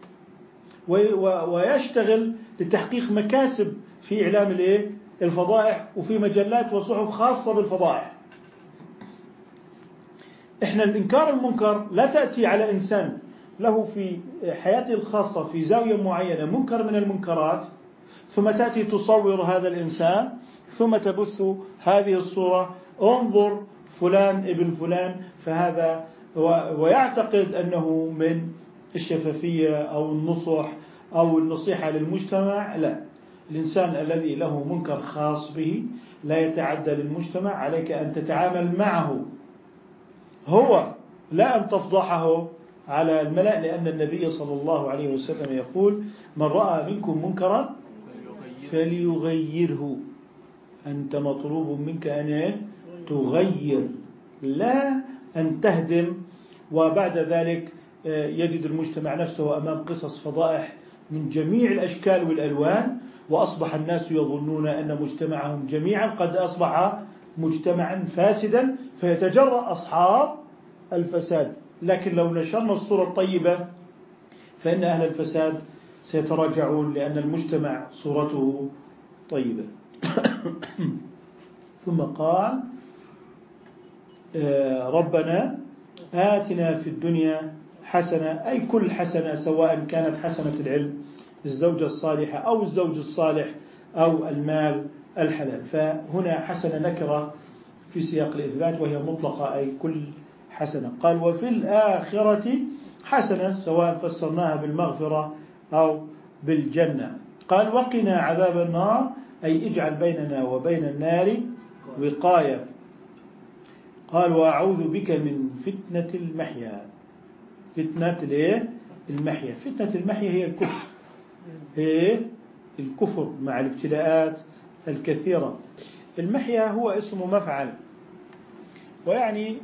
ويشتغل لتحقيق مكاسب في إعلام الفضائح، وفي مجلات وصحف خاصة بالفضائح. إحنا الإنكار المنكر لا تأتي على إنسان له في حياته الخاصة في زاوية معينة منكر من المنكرات، ثم تأتي تصور هذا الإنسان ثم تبث هذه الصورة، انظر فلان ابن فلان، فهذا ويعتقد أنه من الشفافية أو النصح أو النصيحة للمجتمع. لا، الإنسان الذي له منكر خاص به لا يتعدى للمجتمع، عليك أن تتعامل معه هو، لا أن تفضحه على الملأ، لأن النبي صلى الله عليه وسلم يقول: من رأى منكم منكرا فليغيره. أنت مطلوب منك أن تغير، لا أن تهدم. وبعد ذلك يجد المجتمع نفسه أمام قصص فضائح من جميع الأشكال والألوان، وأصبح الناس يظنون أن مجتمعهم جميعا قد أصبح مجتمعا فاسدا، فيتجرأ أصحاب الفساد. لكن لو نشرنا الصورة الطيبة فإن أهل الفساد سيتراجعون، لأن المجتمع صورته طيبة. ثم قال: ربنا آتنا في الدنيا حسنة، أي كل حسنة، سواء كانت حسنة العلم، الزوجة الصالحة أو الزوج الصالح أو المال الحلال. فهنا حسنة نكرة في سياق الإثبات وهي مطلقة، أي كل حسنة. قال: وفي الآخرة حسنة، سواء فسرناها بالمغفرة أو بالجنة. قال: وقنا عذاب النار، أي اجعل بيننا وبين النار وقاية. قال: وأعوذ بك من فتنة المحيا. فتنة المحيا، فتنة المحيا هي الكفر، الكفر مع الابتلاءات الكثيرة. المحيا هو اسم مفعل، ويعني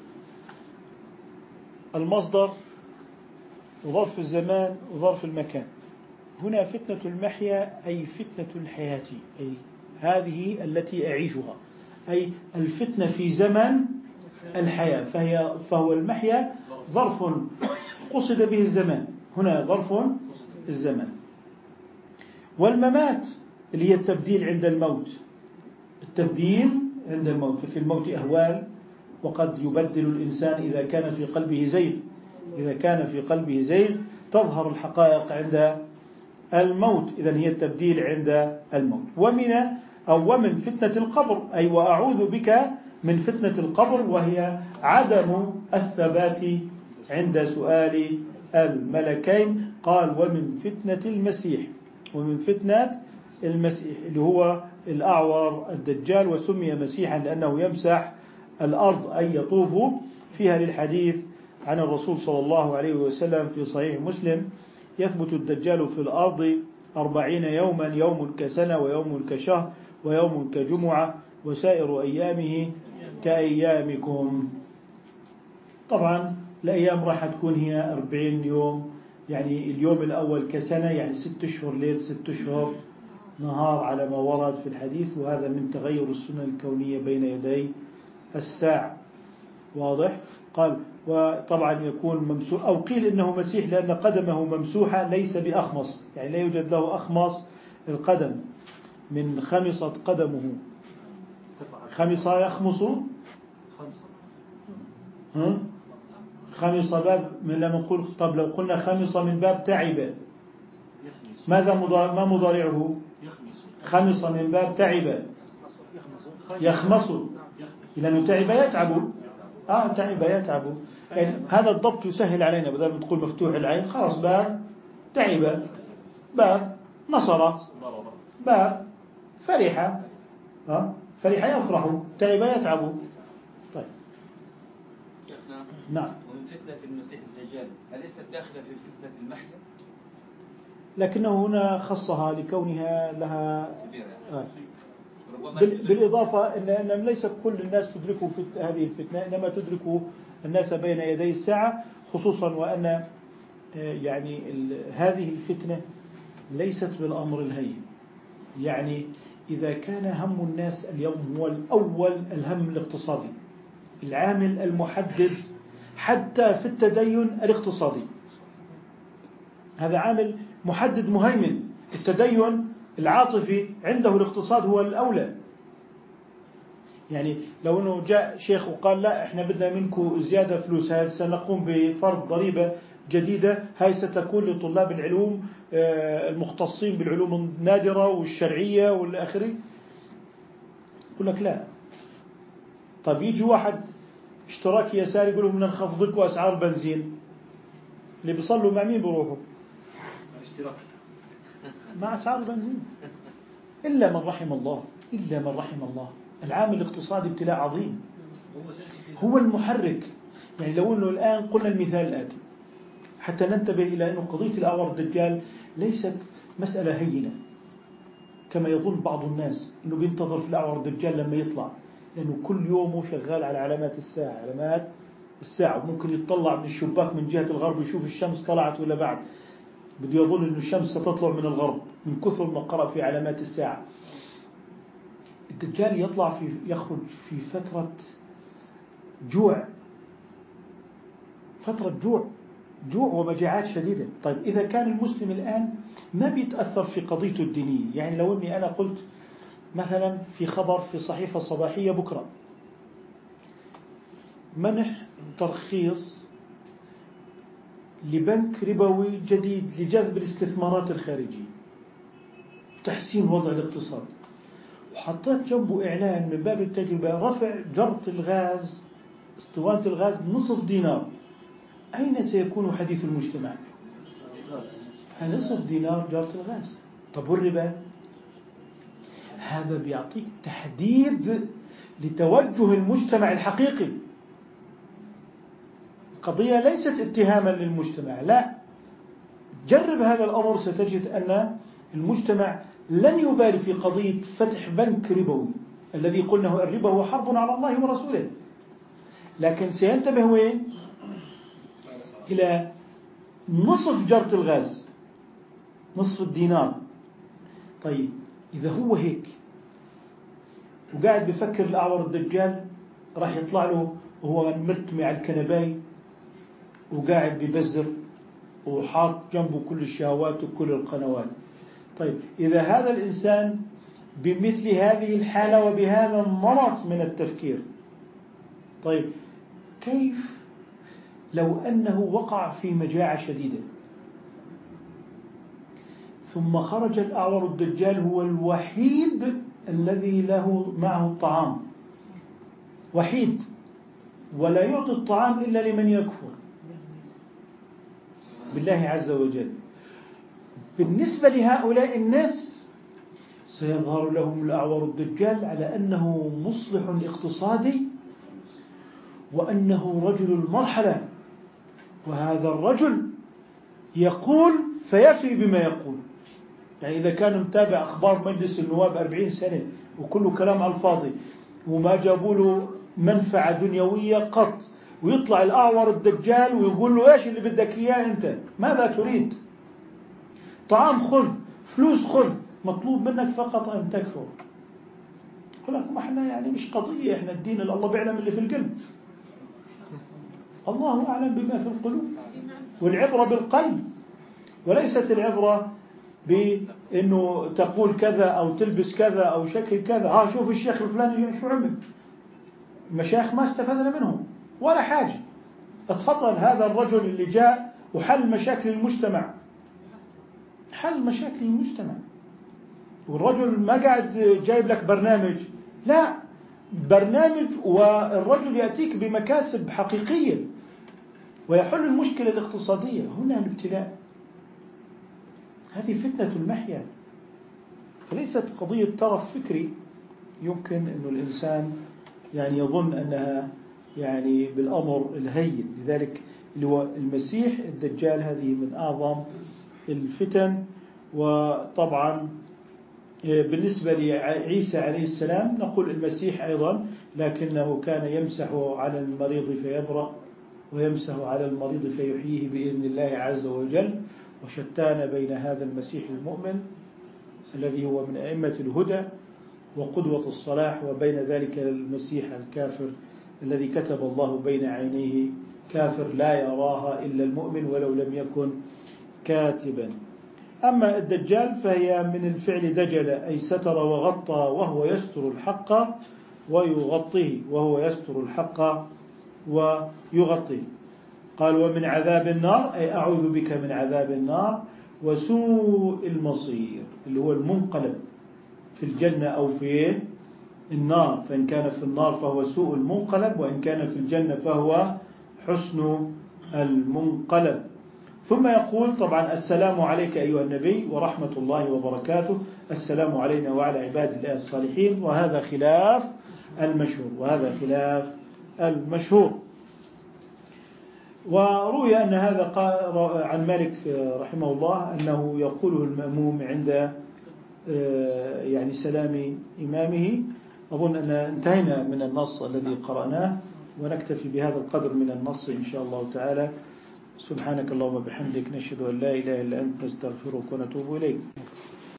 المصدر وظرف الزمان وظرف المكان. هنا فتنة المحيا أي فتنة الحياة، أي هذه التي أعيشها، أي الفتنة في زمن الحياة، فهو المحيا ظرف قصد به الزمان، هنا ظرف الزمان. والممات اللي هي التبديل عند الموت، التبديل عند الموت، ففي الموت أهوال، وقد يبدل الإنسان إذا كان في قلبه زيغ، إذا كان في قلبه زيغ تظهر الحقائق عند الموت، إذن هي التبديل عند الموت. ومن فتنة القبر، أي وأعوذ بك من فتنة القبر، وهي عدم الثبات عند سؤال الملكين. قال ومن فتنة المسيح، ومن فتنة المسيح اللي هو الأعور الدجال، وسمي مسيحا لأنه يمسح الأرض أي يطوف فيها، للحديث عن الرسول صلى الله عليه وسلم في صحيح مسلم: يثبت الدجال في الأرض 40 يوما، يوم كسنة ويوم كشهر ويوم كجمعة وسائر أيامه كأيامكم. طبعا الأيام راح تكون هي 40 يوم، يعني اليوم الأول كسنة، يعني 6 أشهر ليل 6 أشهر نهار على ما ورد في الحديث، وهذا من تغير السنن الكونية بين يدي الساعة. واضح؟ قال وطبعا يكون ممسوح، أو قيل إنه مسيح لأن قدمه ممسوحة ليس بأخمص، يعني لا يوجد له أخمص القدم، من خمصت قدمه، خمص يخمص خمص باب من لما نقول. طب لو قلنا خمص من باب تعب، ماذا ما مضارعه؟ خمص من باب تعب، يخمص، لأنه تعب يتعب، تعب يتعب. يعني هذا الضبط يسهل علينا، بدل ما تقول مفتوح العين خلاص باب تعب، باب نصر، باب فرح، فرح يفرح، تعب يتعب. طيب نعم. ومن فتنة المسيح الدجال أليست داخلة في فتنة المحيا؟ لكنه هنا خصها لكونها لها بالإضافة أن ليس كل الناس تدركوا هذه الفتنة، إنما تدركوا الناس بين يدي الساعة، خصوصا وأن يعني هذه الفتنة ليست بالأمر الهين. يعني إذا كان هم الناس اليوم هو الأول الهم الاقتصادي، العامل المحدد حتى في التدين الاقتصادي، هذا عامل محدد مهيمن. التدين العاطفي عنده الاقتصاد هو الأولى. يعني لو أنه جاء شيخ وقال لا إحنا بدنا منكم زيادة فلوس، هاي سنقوم بفرض ضريبة جديدة، هاي ستكون لطلاب العلوم المختصين بالعلوم النادرة والشرعية والآخرين، يقول لك لا. طب يجي واحد اشتراك يساري يقول لهم بدنا نخفض لكم أسعار البنزين، اللي بيصلوا مع مين بيروحوا؟ مع أسعار البنزين. إلا من رحم الله، إلا من رحم الله. العامل الاقتصادي ابتلاء عظيم، هو المحرك. يعني لو أنه الآن قلنا المثال الآتي حتى ننتبه إلى أنه قضية الأعور الدجال ليست مسألة هينة كما يظن بعض الناس، أنه بينتظر في الأعور الدجال لما يطلع، لأنه كل يوم شغال على علامات الساعة، علامات الساعة، وممكن يطلع من الشباك من جهة الغرب يشوف الشمس طلعت ولا بعد، بده يظن أن الشمس ستطلع من الغرب من كثر ما قرأ في علامات الساعة. الدجال يخرج في فترة جوع، فترة جوع ومجاعات شديدة. طيب إذا كان المسلم الآن ما بيتأثر في قضيته الدينية، يعني لو أني أنا قلت مثلا في خبر في صحيفة صباحية بكرة منح ترخيص لبنك ربوي جديد لجذب الاستثمارات الخارجية، تحسين وضع الاقتصاد، وحطيت جنبه إعلان من باب التجربة رفع جرة الغاز، اسطوانة الغاز نصف دينار، أين سيكون حديث المجتمع؟ نصف دينار جرة الغاز. طب والربا؟ هذا بيعطيك تحديد لتوجه المجتمع الحقيقي. القضية ليست اتهاما للمجتمع، لا، جرب هذا الأمر ستجد أن المجتمع لن يبالي في قضية فتح بنك ربوي الذي قلنا الربا هو حرب على الله ورسوله، لكن سينتبه وين؟ إلى نصف جرة الغاز، نصف الدينار. طيب إذا هو هيك وقاعد بفكر الأعور الدجال راح يطلع له وهو مرتمي على الكنباي وقاعد ببزر وحاط جنبه كل الشهوات وكل القنوات. طيب إذا هذا الإنسان بمثل هذه الحالة وبهذا النمط من التفكير، طيب كيف لو أنه وقع في مجاعة شديدة ثم خرج الأعور الدجال هو الوحيد الذي له معه الطعام، وحيد، ولا يعطي الطعام إلا لمن يكفر بالله عز وجل. بالنسبة لهؤلاء الناس سيظهر لهم الأعور الدجال على أنه مصلح اقتصادي وأنه رجل المرحلة، وهذا الرجل يقول فيفي بما يقول. يعني إذا كان متابع أخبار مجلس النواب 40 سنة وكله كلام على الفاضي وما جابوا له منفعة دنيوية قط، ويطلع الأعور الدجال ويقول له إيش اللي بدك إياه أنت؟ ماذا تريد؟ طعام خذ، فلوس خذ، مطلوب منك فقط أن تكفر. يقول لك ما احنا يعني مش قضية، احنا الدين الله بيعلم اللي في القلب، الله أعلم بما في القلوب، والعبرة بالقلب وليست العبرة بأنه تقول كذا أو تلبس كذا أو شكل كذا. شوف الشيخ الفلاني شو عمل، المشايخ ما استفدنا منهم ولا حاجة. اتفضل هذا الرجل اللي جاء وحل مشاكل المجتمع، حل مشاكل المجتمع، والرجل ما قاعد جايب لك برنامج، لا برنامج، والرجل يأتيك بمكاسب حقيقية ويحل المشكلة الاقتصادية. هنا الابتلاء، هذه فتنة المحيا، فليست قضية طرف فكري يمكن أن الإنسان يعني يظن أنها يعني بالأمر الهين. لذلك المسيح الدجال هذه من أعظم الفتن. وطبعا بالنسبة لعيسى عليه السلام نقول المسيح أيضا، لكنه كان يمسح على المريض فيبرأ ويمسح على المريض فيحييه بإذن الله عز وجل. وشتان بين هذا المسيح المؤمن الذي هو من أئمة الهدى وقدوة الصلاح وبين ذلك المسيح الكافر الذي كتب الله بين عينيه كافر لا يراها إلا المؤمن ولو لم يكن كاتبا. أما الدجال فهي من الفعل دجل أي ستر وغطى، وهو يستر الحق ويغطيه، وهو يستر الحق ويغطيه. قال ومن عذاب النار أي أعوذ بك من عذاب النار وسوء المصير اللي هو المنقلب في الجنة أو في النار، فإن كان في النار فهو سوء المنقلب، وإن كان في الجنة فهو حسن المنقلب. ثم يقول طبعا السلام عليك أيها النبي ورحمة الله وبركاته، السلام علينا وعلى عباد الله الصالحين، وهذا خلاف المشهور، وهذا خلاف المشهور. وروي أن هذا عن مالك رحمه الله أنه يقوله المأموم عند يعني سلام إمامه. أظن أن انتهينا من النص الذي قرأناه، ونكتفي بهذا القدر من النص إن شاء الله تعالى. سبحانك اللهم وبحمدك، نشهد أن لا إله إلا أنت، نستغفرك ونتوب إليك.